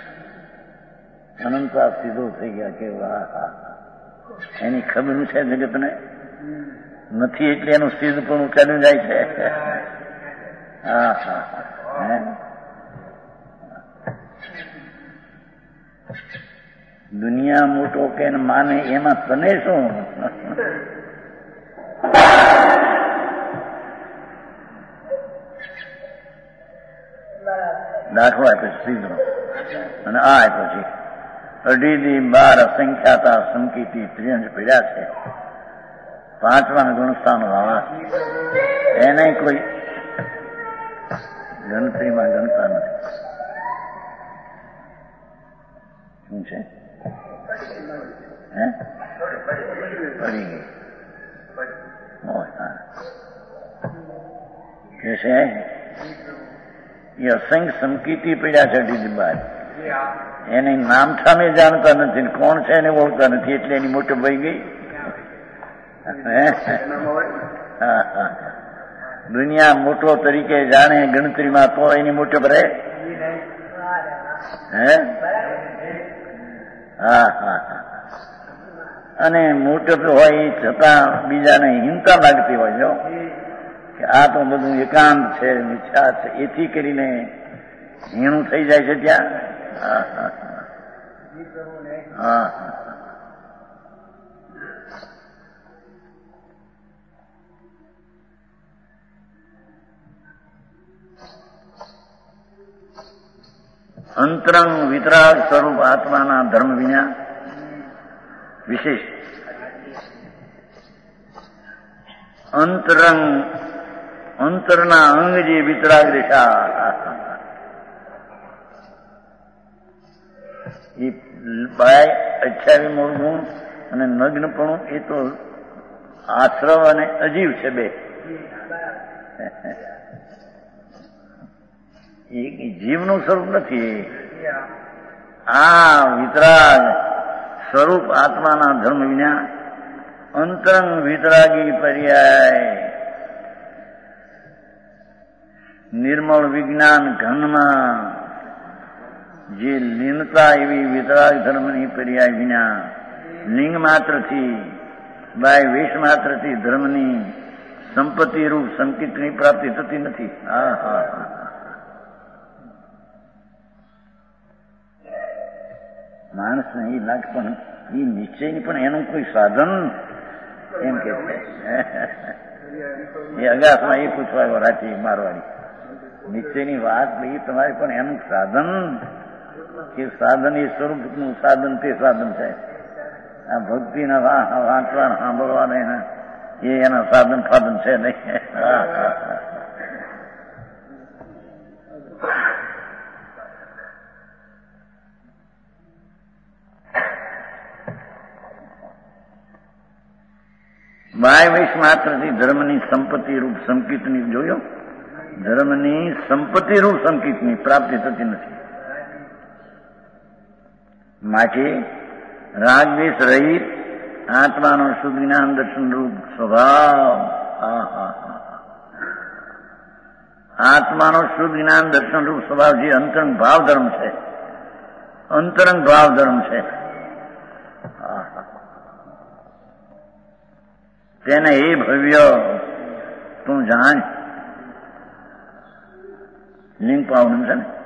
અનંતા સીધો થઈ ગયા કેવા એની ખબર છે જગતને નથી, એટલે એનું સીધ પણ ચાલ્યું જાય છે. હા હા હા, દુનિયા મોટો કે માને એમાં તને શું? દાખલો આપ્યો સીધો અને આ આપ્યો છે 18 અસંખ્યાતા સંકિતી ત્રિંજ પીડ્યા છે. 5મા ગુણસ્થાન વાળા એને કોઈ ગણતરીમાં ગણતા નથી. શું છે? પડી ગઈ કે છે એ અસંખ્ય સંકિતી પીડ્યા છે 18 એને નામ સામે જાણતા નથી, કોણ છે એને ઓળખતા નથી, એટલે એની મોટો ભાઈ ગઈ. દુનિયા મોટો તરીકે જાણે ગણતરીમાં તો એની મોટો ભરે. અને મોટો હોય છતાં બીજાને હિંસા લાગતી હોય જો કે આ તો બધું એકાંત છે, મિથ્યા છે, એથી કરીને હીણું થઈ જાય છે ત્યાં. અંતરંગ વિતરાગ સ્વરૂપ આત્માના ધર્મ વિના વિશેષ અંતરના અંગ જે વિતરાગ રેખા એ 28 મૂળ ગુણ અને નગ્નપણું એ તો આશ્રવ અને અજીવ છે બે. એ જીવનું સ્વરૂપ નથી. આ વિતરાગ સ્વરૂપ આત્માના ધર્મ વિના અંતરંગ વિતરાગી પર્યાય નિર્મળ વિજ્ઞાન ઘનમાં જે લીનતા એવી વિતરાગ ધર્મની પર્યાય વિના લિંગ માત્રથી બાય વેશ માત્રથી ધર્મની સંપત્તિ રૂપ સંકિતની પ્રાપ્તિ થતી નથી. માણસને એ લાગે પણ એ નિશ્ચયની પણ એનું કોઈ સાધન એમ કે એ અગાસમાં એ પૂછવા આવ્યો રાતે મારવાડી નિશ્ચયની વાત એ તમારે પણ એનું સાધન કે સાધન એ સ્વરૂપનું સાધન તે સાધન છે. આ ભક્તિના વાંચવા સાંભળવાના એના એ એના સાધન ફાધન છે નહીં. બાય વૈશ માત્રથી ધર્મની સંપત્તિ રૂપ સંકિતની જોયો ધર્મની સંપત્તિ રૂપ સંકિતની પ્રાપ્તિ થતી નથી. માટે રાગદ્વેષ રહિત આત્માનો શુદ્ધ જ્ઞાન દર્શન રૂપ સ્વભાવ આત્માનો શુદ્ધ જ્ઞાન દર્શન રૂપ સ્વભાવ જે અંતરંગ ભાવ ધર્મ છે, અંતરંગ ભાવ ધર્મ છે, તેને એ ભવ્ય તું જાણ. લિંગ પાવન છે ને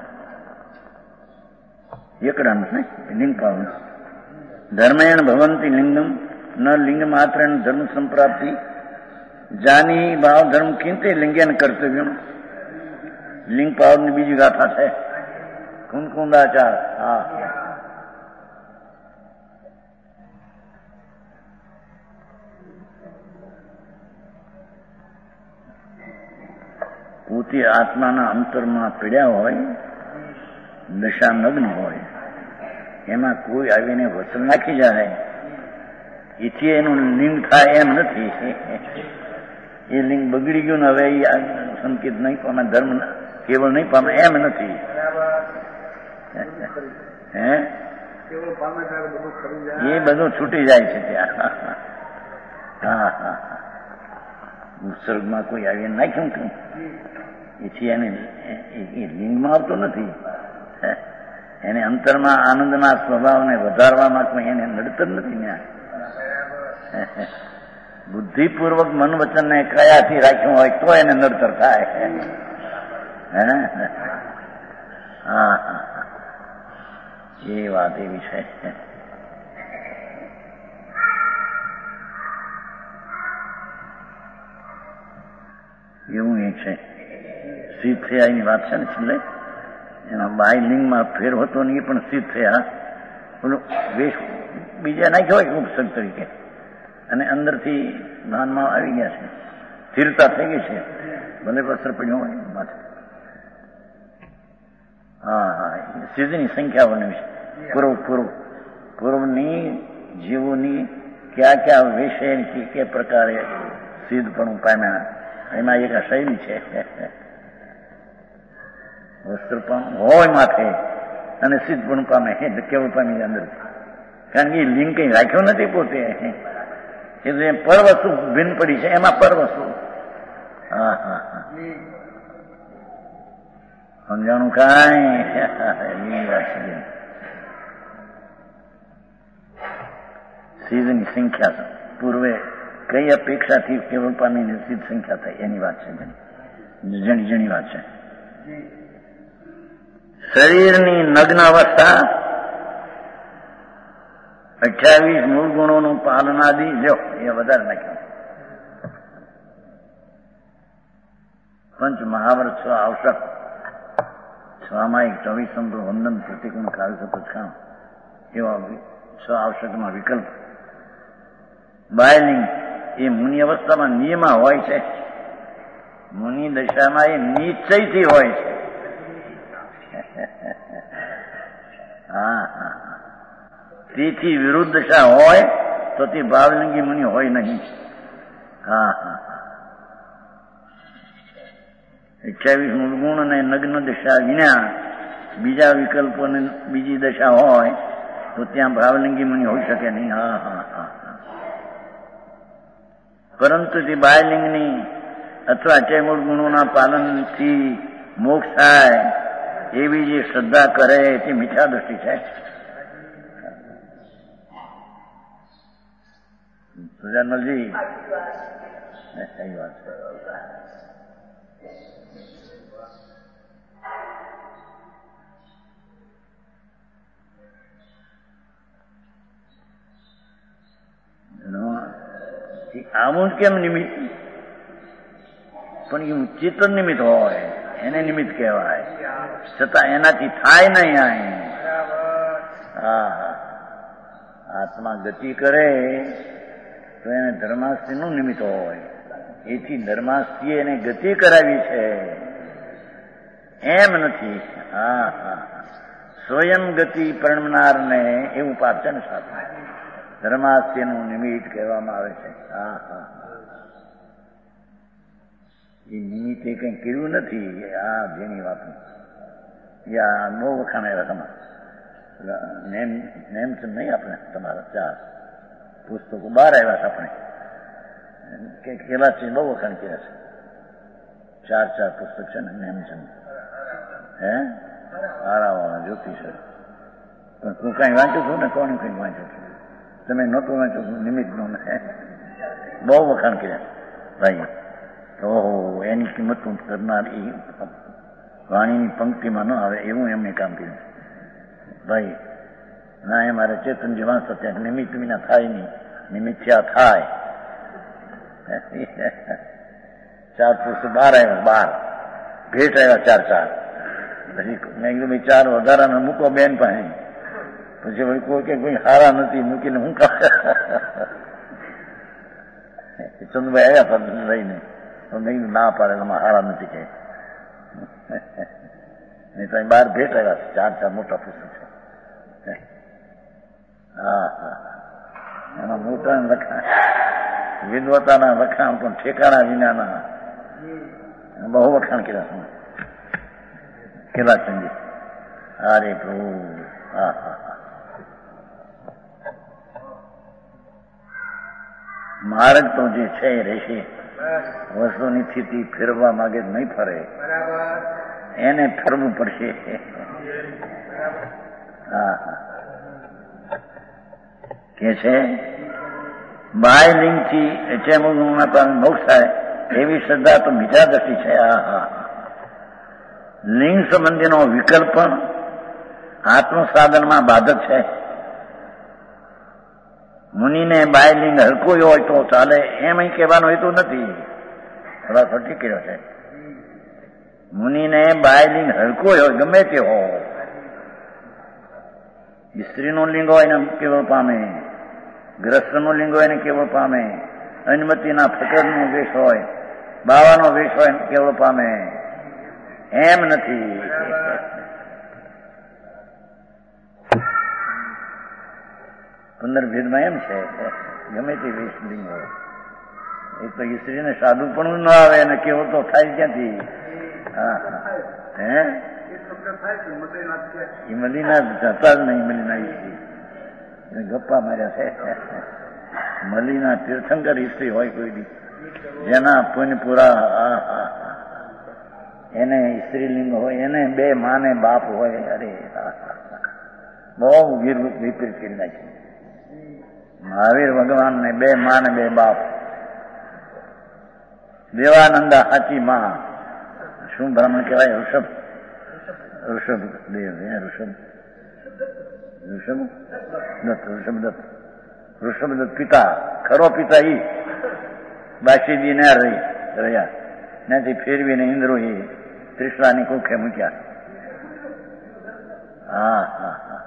એકડાનું છે લિંગ પાવન. ધર્મેણ ભવંતી લિંગમ ન લિંગ માત્ર ધર્મ સંપ્રાપ્તિ જાની ભાવ ધર્મ કિંતે લિંગેન કર્તવ્યમ. લિંગ પાવનની બીજી ગાથા છે કુંકુંદાચાર. પોતે આત્માના અંતરમાં પીડ્યા હોય, દશા નગ્ન હોય, એમાં કોઈ આવીને વચન નાખી જાય એથી એનું લિંગ થાય એમ નથી. એ લિંગ બગડી ગયું ને હવે એ સંકેત નહીં પામે, ધર્મ કેવળ નહીં પામે એમ નથી. એ બધું છૂટી જાય છે ત્યાં. ઉત્સર્ગમાં કોઈ આવીને નાખ્યું કે એથી એને એ લિંગમાં આવતો નથી. એને અંતરમાં આનંદના સ્વભાવને વધારવામાં કોઈ એને નડતર નથી. ત્યાં બુદ્ધિપૂર્વક મન વચનને કયાથી રાખ્યું હોય તો એને નડતર થાય. એ વાત એવી છે. એવું એ છે. સિદ્ધ થયા એની વાત છે ને છેલ્લે એના બાયલિંગમાં ફેર હતો ને એ પણ સિદ્ધ થયા. બોલો વેશ બીજા નાખ્યો હોય ઉપસર્ગ તરીકે અને અંદરથી ભાનમાં આવી ગયા છે, સ્થિરતા થઈ ગઈ છે, ભલે અસર પડ્યો હોય માથે. હા હા, સિદ્ધની સંખ્યા બને છે. પૂર્વની જીવોની ક્યાં ક્યાં વિષય કે પ્રકારે સિદ્ધ પણ પામ્યા એમાં એક શૈલી છે. વસ્ત્ર પણ હોય માથે અને સિદ્ધ પણ પામે કેવું પામી અંદર, કારણ કે એ લિંગ કઈ રાખ્યો નથી પોતે. એટલે પર વસ્તુ ભિન્ન પડી છે એમાં પર વસ્તુ. હા હા હા, સમજાણું કાંઈ વાત છે. સિદ્ધની સંખ્યા પૂર્વે કઈ અપેક્ષાથી કેવળ પામીને સિદ્ધ સંખ્યા થાય એની વાત છે, જણી વાત છે. શરીરની નગ્ન અવસ્થા 28 મૂળ ગુણોનું પાલનાદી જો એ વધારે નાખ્યું. પંચ મહાવર્ત 6 આવશ્યક 6માં 24 વંદન પ્રતિકૂળ કાવ્ય પચખાણ એવા 6 આવશ્યકમાં વિકલ્પ. બાયલિંગ એ મુનિ અવસ્થામાં નિયમા હોય છે, મુનિ દશામાં એ નિશ્ચયથી હોય છે. હા હા, તેથી વિરુદ્ધ દશા હોય તો તે ભાવલિંગી મુનિ હોય નહીં. હા હા, 28 મૂળગુણ અને નગ્ન દશા વિના બીજા વિકલ્પોને બીજી દશા હોય તો ત્યાં ભાવલિંગી મુનિ હોઈ શકે નહીં. હા હા હા, પરંતુ તે બાયલિંગની અથવા 28 મૂળ ગુણોના પાલનથી મોક્ષ થાય એવી જે શ્રદ્ધા કરે તે મિથ્યા દ્રષ્ટિ છે. સુજાનલજી સહી વાત છે. આવું કેમ નિમિત્ત? પણ એ ચેતન નિમિત્ત હોય એને નિમિત્ત કહેવાય, છતાં એનાથી થાય નહીં. હા હા, આત્મા ગતિ કરે તો એને ધર્માસ્થિનું નિમિત્ત હોય, એથી ધર્માસ્થિએ એને ગતિ કરાવી છે એમ નથી. હા હા, સ્વયં ગતિ પરણનારને એવું પાપ છે ને સાથે ધર્માસ્થિનું નિમિત્ત કહેવામાં આવે છે. હા હા, એ નિમિત્તે કંઈ કર્યું નથી. આ જેની વાત યા બહુ વખાણ આવ્યા તમારા નેમ છે નહીં, આપણે તમારા 4 પુસ્તકો બહાર આવ્યા છે, આપણે કે કેવા છે બહુ વખાણ કર્યા છે. 4 પુસ્તક છે ને નેમચંદ આરાવાળા જ્યોતિષ. પણ તું કઈ વાંચું છું ને? કોણ કઈ વાંચું છું? તમે નહોતું વાંચું છું નિમિત્તનું ને બહુ વખાણ કર્યા ભાઈ. ઓહો, એની કિંમત કરનાર એ વાણીની પંક્તિમાં ન આવે એવું એમને કામ કર્યું ભાઈ. ના, એ મારે ચેતનજી વાંચતા ત્યાં નિમિત્ત વિના થાય નહીં, નિમિત્યા થાય. 4 પુસ્તક બહાર આવ્યા, 12 ભેટ આવ્યા 4. પછી મેં કીધું ભાઈ 4 વધારાના મૂકો બેન પાસે. પછી ભાઈ કોઈ કે ભાઈ હારા નથી મૂકીને હું ચંદભાઈ આવ્યા હતા લઈને, મેં ના પાડે તમારે હારા નથી કે નહીં. તો 12 ભેટ આવ્યા, 4 મોટા પુસ્તક છે. હા હા, એમાં મોટા લખાણ વિદ્વતાના લખાણ પણ ઠેકાણા વિનાના બહુ વખાણ કર્યા કેટલા સંગીત. અરે પ્રભુ, હા હા, માર્ગ તો જે છે એ રહેશે. વસ્તુની સ્થિતિ ફેરવવા માંગે નહીં ફરે, એને ફરવું પડશે. હા હા, કે છે બાયલિંગથી મોક્ષ થાય એવી શ્રદ્ધા તો બીજા દ્રષ્ટિ છે. હા હા, લિંગ સંબંધીનો વિકલ્પ આત્મસાધનમાં બાધક છે. મુનિને બાયલિંગ હલકું હોય તો ચાલે એમ અહીં કહેવાનો હેતુ નથી. ખલાસો ઠીક કર્યો છે. મુનિને બાયલિંગ હલકો હોય ગમે તે હો, સ્ત્રીનું લિંગ હોય ને કેવળ પામે, ગ્રસ્તનું લિંગ હોય ને કેવળ પામે, અનુમતિના ફકરનો વેશ હોય, બાવાનો વેશ હોય ને કેવળ પામે. એમ નથી. પુનર્ભેદમાં એમ છે ગમે તે વેશ લિંગ હોય. એ તો સ્ત્રીને સાદું પણ ન આવે અને કેવળ તો થાય ક્યાંથી? હે મલીના જતા જ નહીં. મલીના ગપ્પા માર્યા છે. મલીના તીર્થંકર સ્ત્રી હોય કોઈ દી જેના પુનપુરા એને સ્ત્રીલિંગ હોય, એને બે માને બાપ હોય. અરે બહુ વિપરીત કરી નાખી. મહાવીર ભગવાન ને બે માં ને બે બાપ. દેવાનંદા સાચી માં. શું બ્રાહ્મણ કહેવાય? ઋષભદત્ત પિતા, ખરો પિતા ઈ બાસીજી ને રહ્યા ત્યાંથી ફેરવીને ઇન્દ્રો એ ત્રિશલાની કુખે મૂક્યા. હા હા હા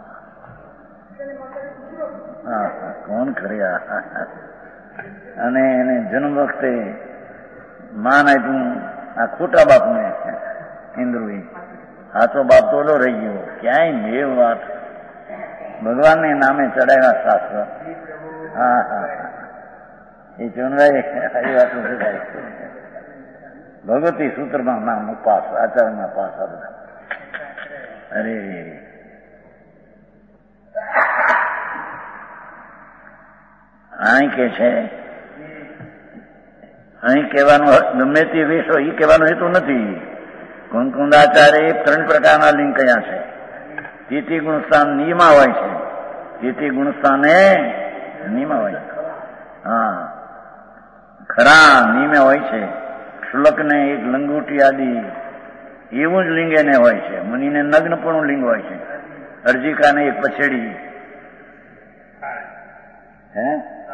હા હા કોણ ખર્યા. અને એને જન્મ વખતે માન આપ્યું આ ખોટા બાપને ઇન્દ્રુએ. સાચો બાપ તો ઓલો રહી ગયો. ક્યાંય મેવ વાત. ભગવાનને નામે ચડાવ્યા શાસ્ત્ર. હા હા એ ચુનરાય સારી વાત થાય. ભગવતી સૂત્રમાં નામ ઉપાસ, આચાર્યના પાસ આ બધા. અરે અહીં કે છે, અહીં કહેવાનું ગમે તે વેશ હોય એ કહેવાનો હેતુ નથી. કુંકુંદાચાર્ય 3 પ્રકારના લિંગ કયા છે. તિથિ ગુણસ્થાન નિયમા હોય છે. તિથિ ગુણસ્થાને નિયમા હોય છે. હા ખરા નિયમે હોય છે. શુલક ને એક લંગોટી આદિ એવું જ લિંગ એને હોય છે. મુનિને નગ્નપણું લિંગ હોય છે. અર્જિકાને એક પછેડી, હે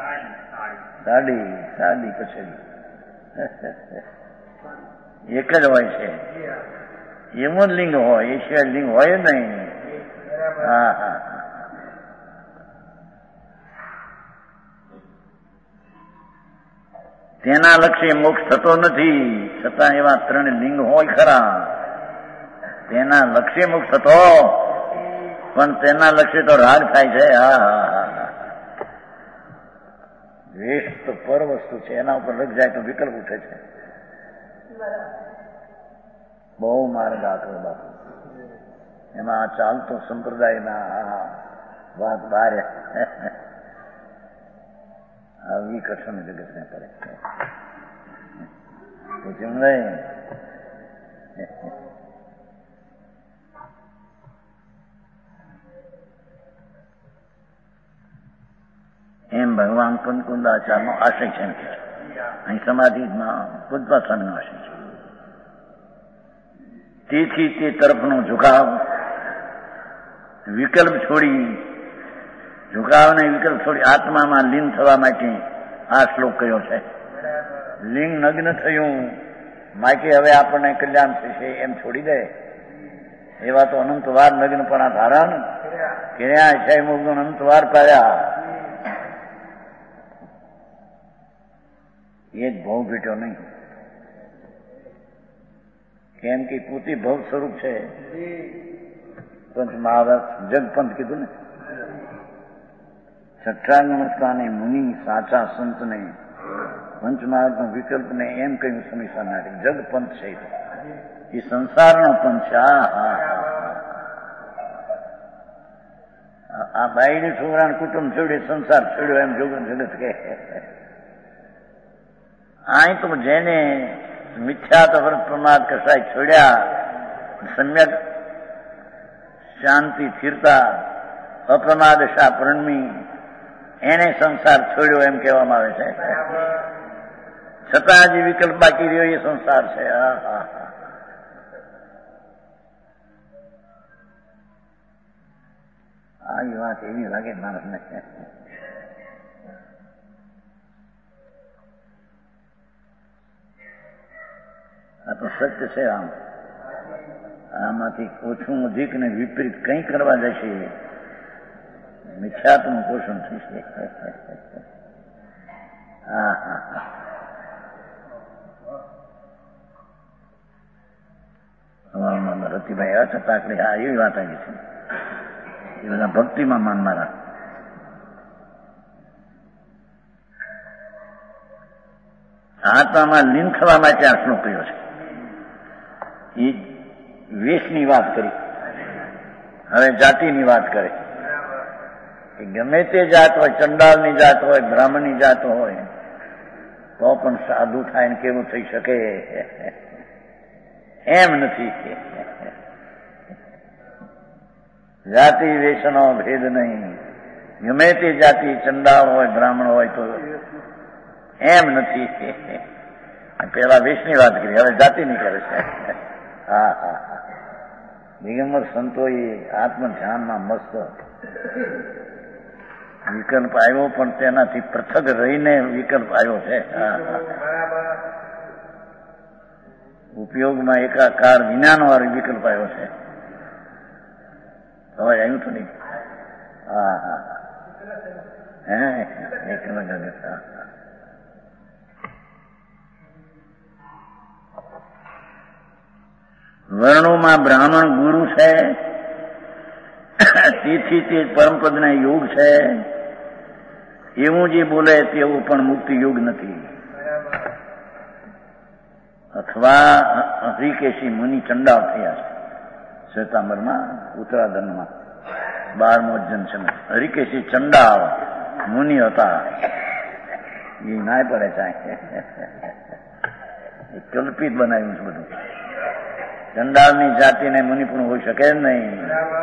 સાડી પછેડી એક જ હોય છે. એવું જ લિંગ હોય. એ સિવાય લિંગ હોય જ નહીં. હા હા તેના લક્ષ્ય મોક્ષ થતો નથી. છતાં એવા 3 લિંગ હોય ખરા. તેના લક્ષ્ય મોક્ષ થતો, પણ તેના લક્ષ્ય તો રાગ થાય છે. હા હા હા દ્વેષ તો પર વસ્તુ છે. એના ઉપર લગ જાય તો વિકલ્પ ઉઠે છે. બહુ માર્ગ આકરો બાપુ. એમાં આ ચાલતો સંપ્રદાયના વાત બહાર આવી કઠણ જગતને કરે છે. એમ ભગવાન કુંકુંદાચાર્યનો આશય છે. અહીં સમાધિમાં પૂજપા સ્વામીનો આશય છે. તેથી તે તરફનો ઝુકાવ, વિકલ્પ છોડી, ઝુકાવને વિકલ્પ છોડી આત્મામાં લીન થવા માટે આ શ્લોક કયો છે. લિંગ નગ્ન થયું માટે હવે આપણને કલ્યાણ થશે એમ છોડી દે. એવા તો અનંતવાર નગ્નપણા ધારણ કર્યા છે. મુગ્ન અનંતવાર પાડ્યા. એ જ ભવ ભેટ્યો નહીં. કેમ કે પોતે ભવ સ્વરૂપ છે. પંચ મહારાજ જગપંથ કીધું ને. છઠ્ઠા નમસ્કારને મુનિ સાચા સંતને પંચ મહારાજનો વિકલ્પને એમ કહ્યું સમીસા નાટી જગપંથ છે. એ સંસારનો પંથ છે. આ બાઈને છોકરાને કુટુંબ છોડ્યું, સંસાર છોડ્યો એમ જોગન જગત કે. અહીં તો જેને મિથ્યા તો વ્રત પ્રમાદ કસાય છોડ્યા, સમ્યક શાંતિ સ્થિરતા અપ્રમાદ શા પ્રણમી એને સંસાર છોડ્યો એમ કહેવામાં આવે છે. છતાં જે વિકલ્પ બાકી રહ્યો એ સંસાર છે. આવી વાત એવી લાગે માણસને. તો સત્ય છે. આમાંથી ઓછું અધિક ને વિપરીત કંઈ કરવા જશે મિથ્યાત્વનું પોષણ થશે. રતિભાઈ આવ્યા હતા તાકડી. હા, એવી વાત આવી છે. એ બધા ભક્તિમાં માનનારા. આત્મામાં લીન થવા માટે આ શ્લોક કર્યો છે. એ વેશની વાત કરી. હવે જાતિની વાત કરે કે ગમે તે જાત હોય, ચંડાલની જાત હોય, બ્રાહ્મણની જાત હોય, તો પણ સાધુ થાય ને કેવું થઈ શકે? એમ નથી. જાતિ વેશનો ભેદ નહીં. ગમે તે જાતિ, ચંડાળ હોય, બ્રાહ્મણ હોય તો એમ નથી. પેલા વેશની વાત કરી, હવે જાતિની કરે છે. હા હા હા. દિગંબર સંતોએ આત્મ ધ્યાનમાં મસ્ત વિકલ્પ આવ્યો, પણ તેનાથી પૃથક રહીને વિકલ્પ આવ્યો છે. ઉપયોગમાં એકાકાર વિજ્ઞાન વાળો વિકલ્પ આવ્યો છે. હવે આવ્યું તો નહીં. હા હા હે વર્ણોમાં બ્રાહ્મણ ગુરુ છે, તેથી તે પરમપદના યોગ છે. એવું જે બોલે તેવું પણ મુક્તિ યોગ નથી. અથવા હરિકેશી મુનિ ચંડાળ થયા છે. શ્વેતાંબરમાં ઉત્તરાધનમાં 12મો અધ્યયન છે. હરિકેશી ચંડાળ મુનિ હતા. એ ના પડે ચાહે કલ્પિત બનાવ્યું છે બધું. ચંડાળની જાતિને મુનિ પણ હોઈ શકે જ નહીં.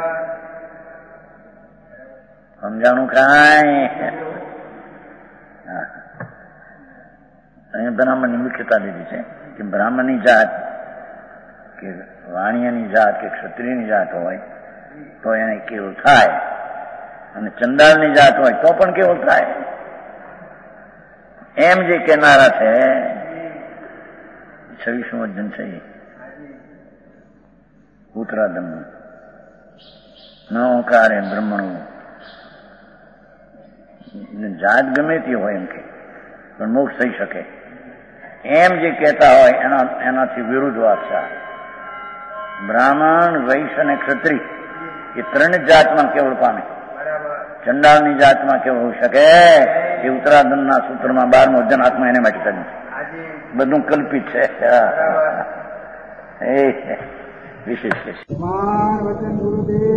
સમજાણું કાંઈ? અહીંયા બ્રાહ્મણની મુખ્યતા લીધી છે કે બ્રાહ્મણની જાત કે વાણિયાની જાત કે ક્ષત્રિયની જાત હોય તો એને કેવું થાય, અને ચંડાળની જાત હોય તો પણ કેવું થાય. એમ જે કહેનારા છે 26મું અધ્યયન છે ઉત્તરાધનનું. નૌકારે બ્રહ્મણું જાત ગમે તે હોય એમ કે પણ મોક્ષ થઈ શકે એમ જે કહેતા હોય એનાથી વિરુદ્ધ વાત છે. બ્રાહ્મણ, વૈશ્ય અને ક્ષત્રિય એ ત્રણ જાતમાં કેવળ પામે. ચંડાળની જાતમાં કેવળ હોઈ શકે એ ઉત્તરાધનના સૂત્રમાં 12મો અધ્યયન આત્મા એને માટે કર્યું છે. બધું કલ્પિત છે. એ વિશેષ છે.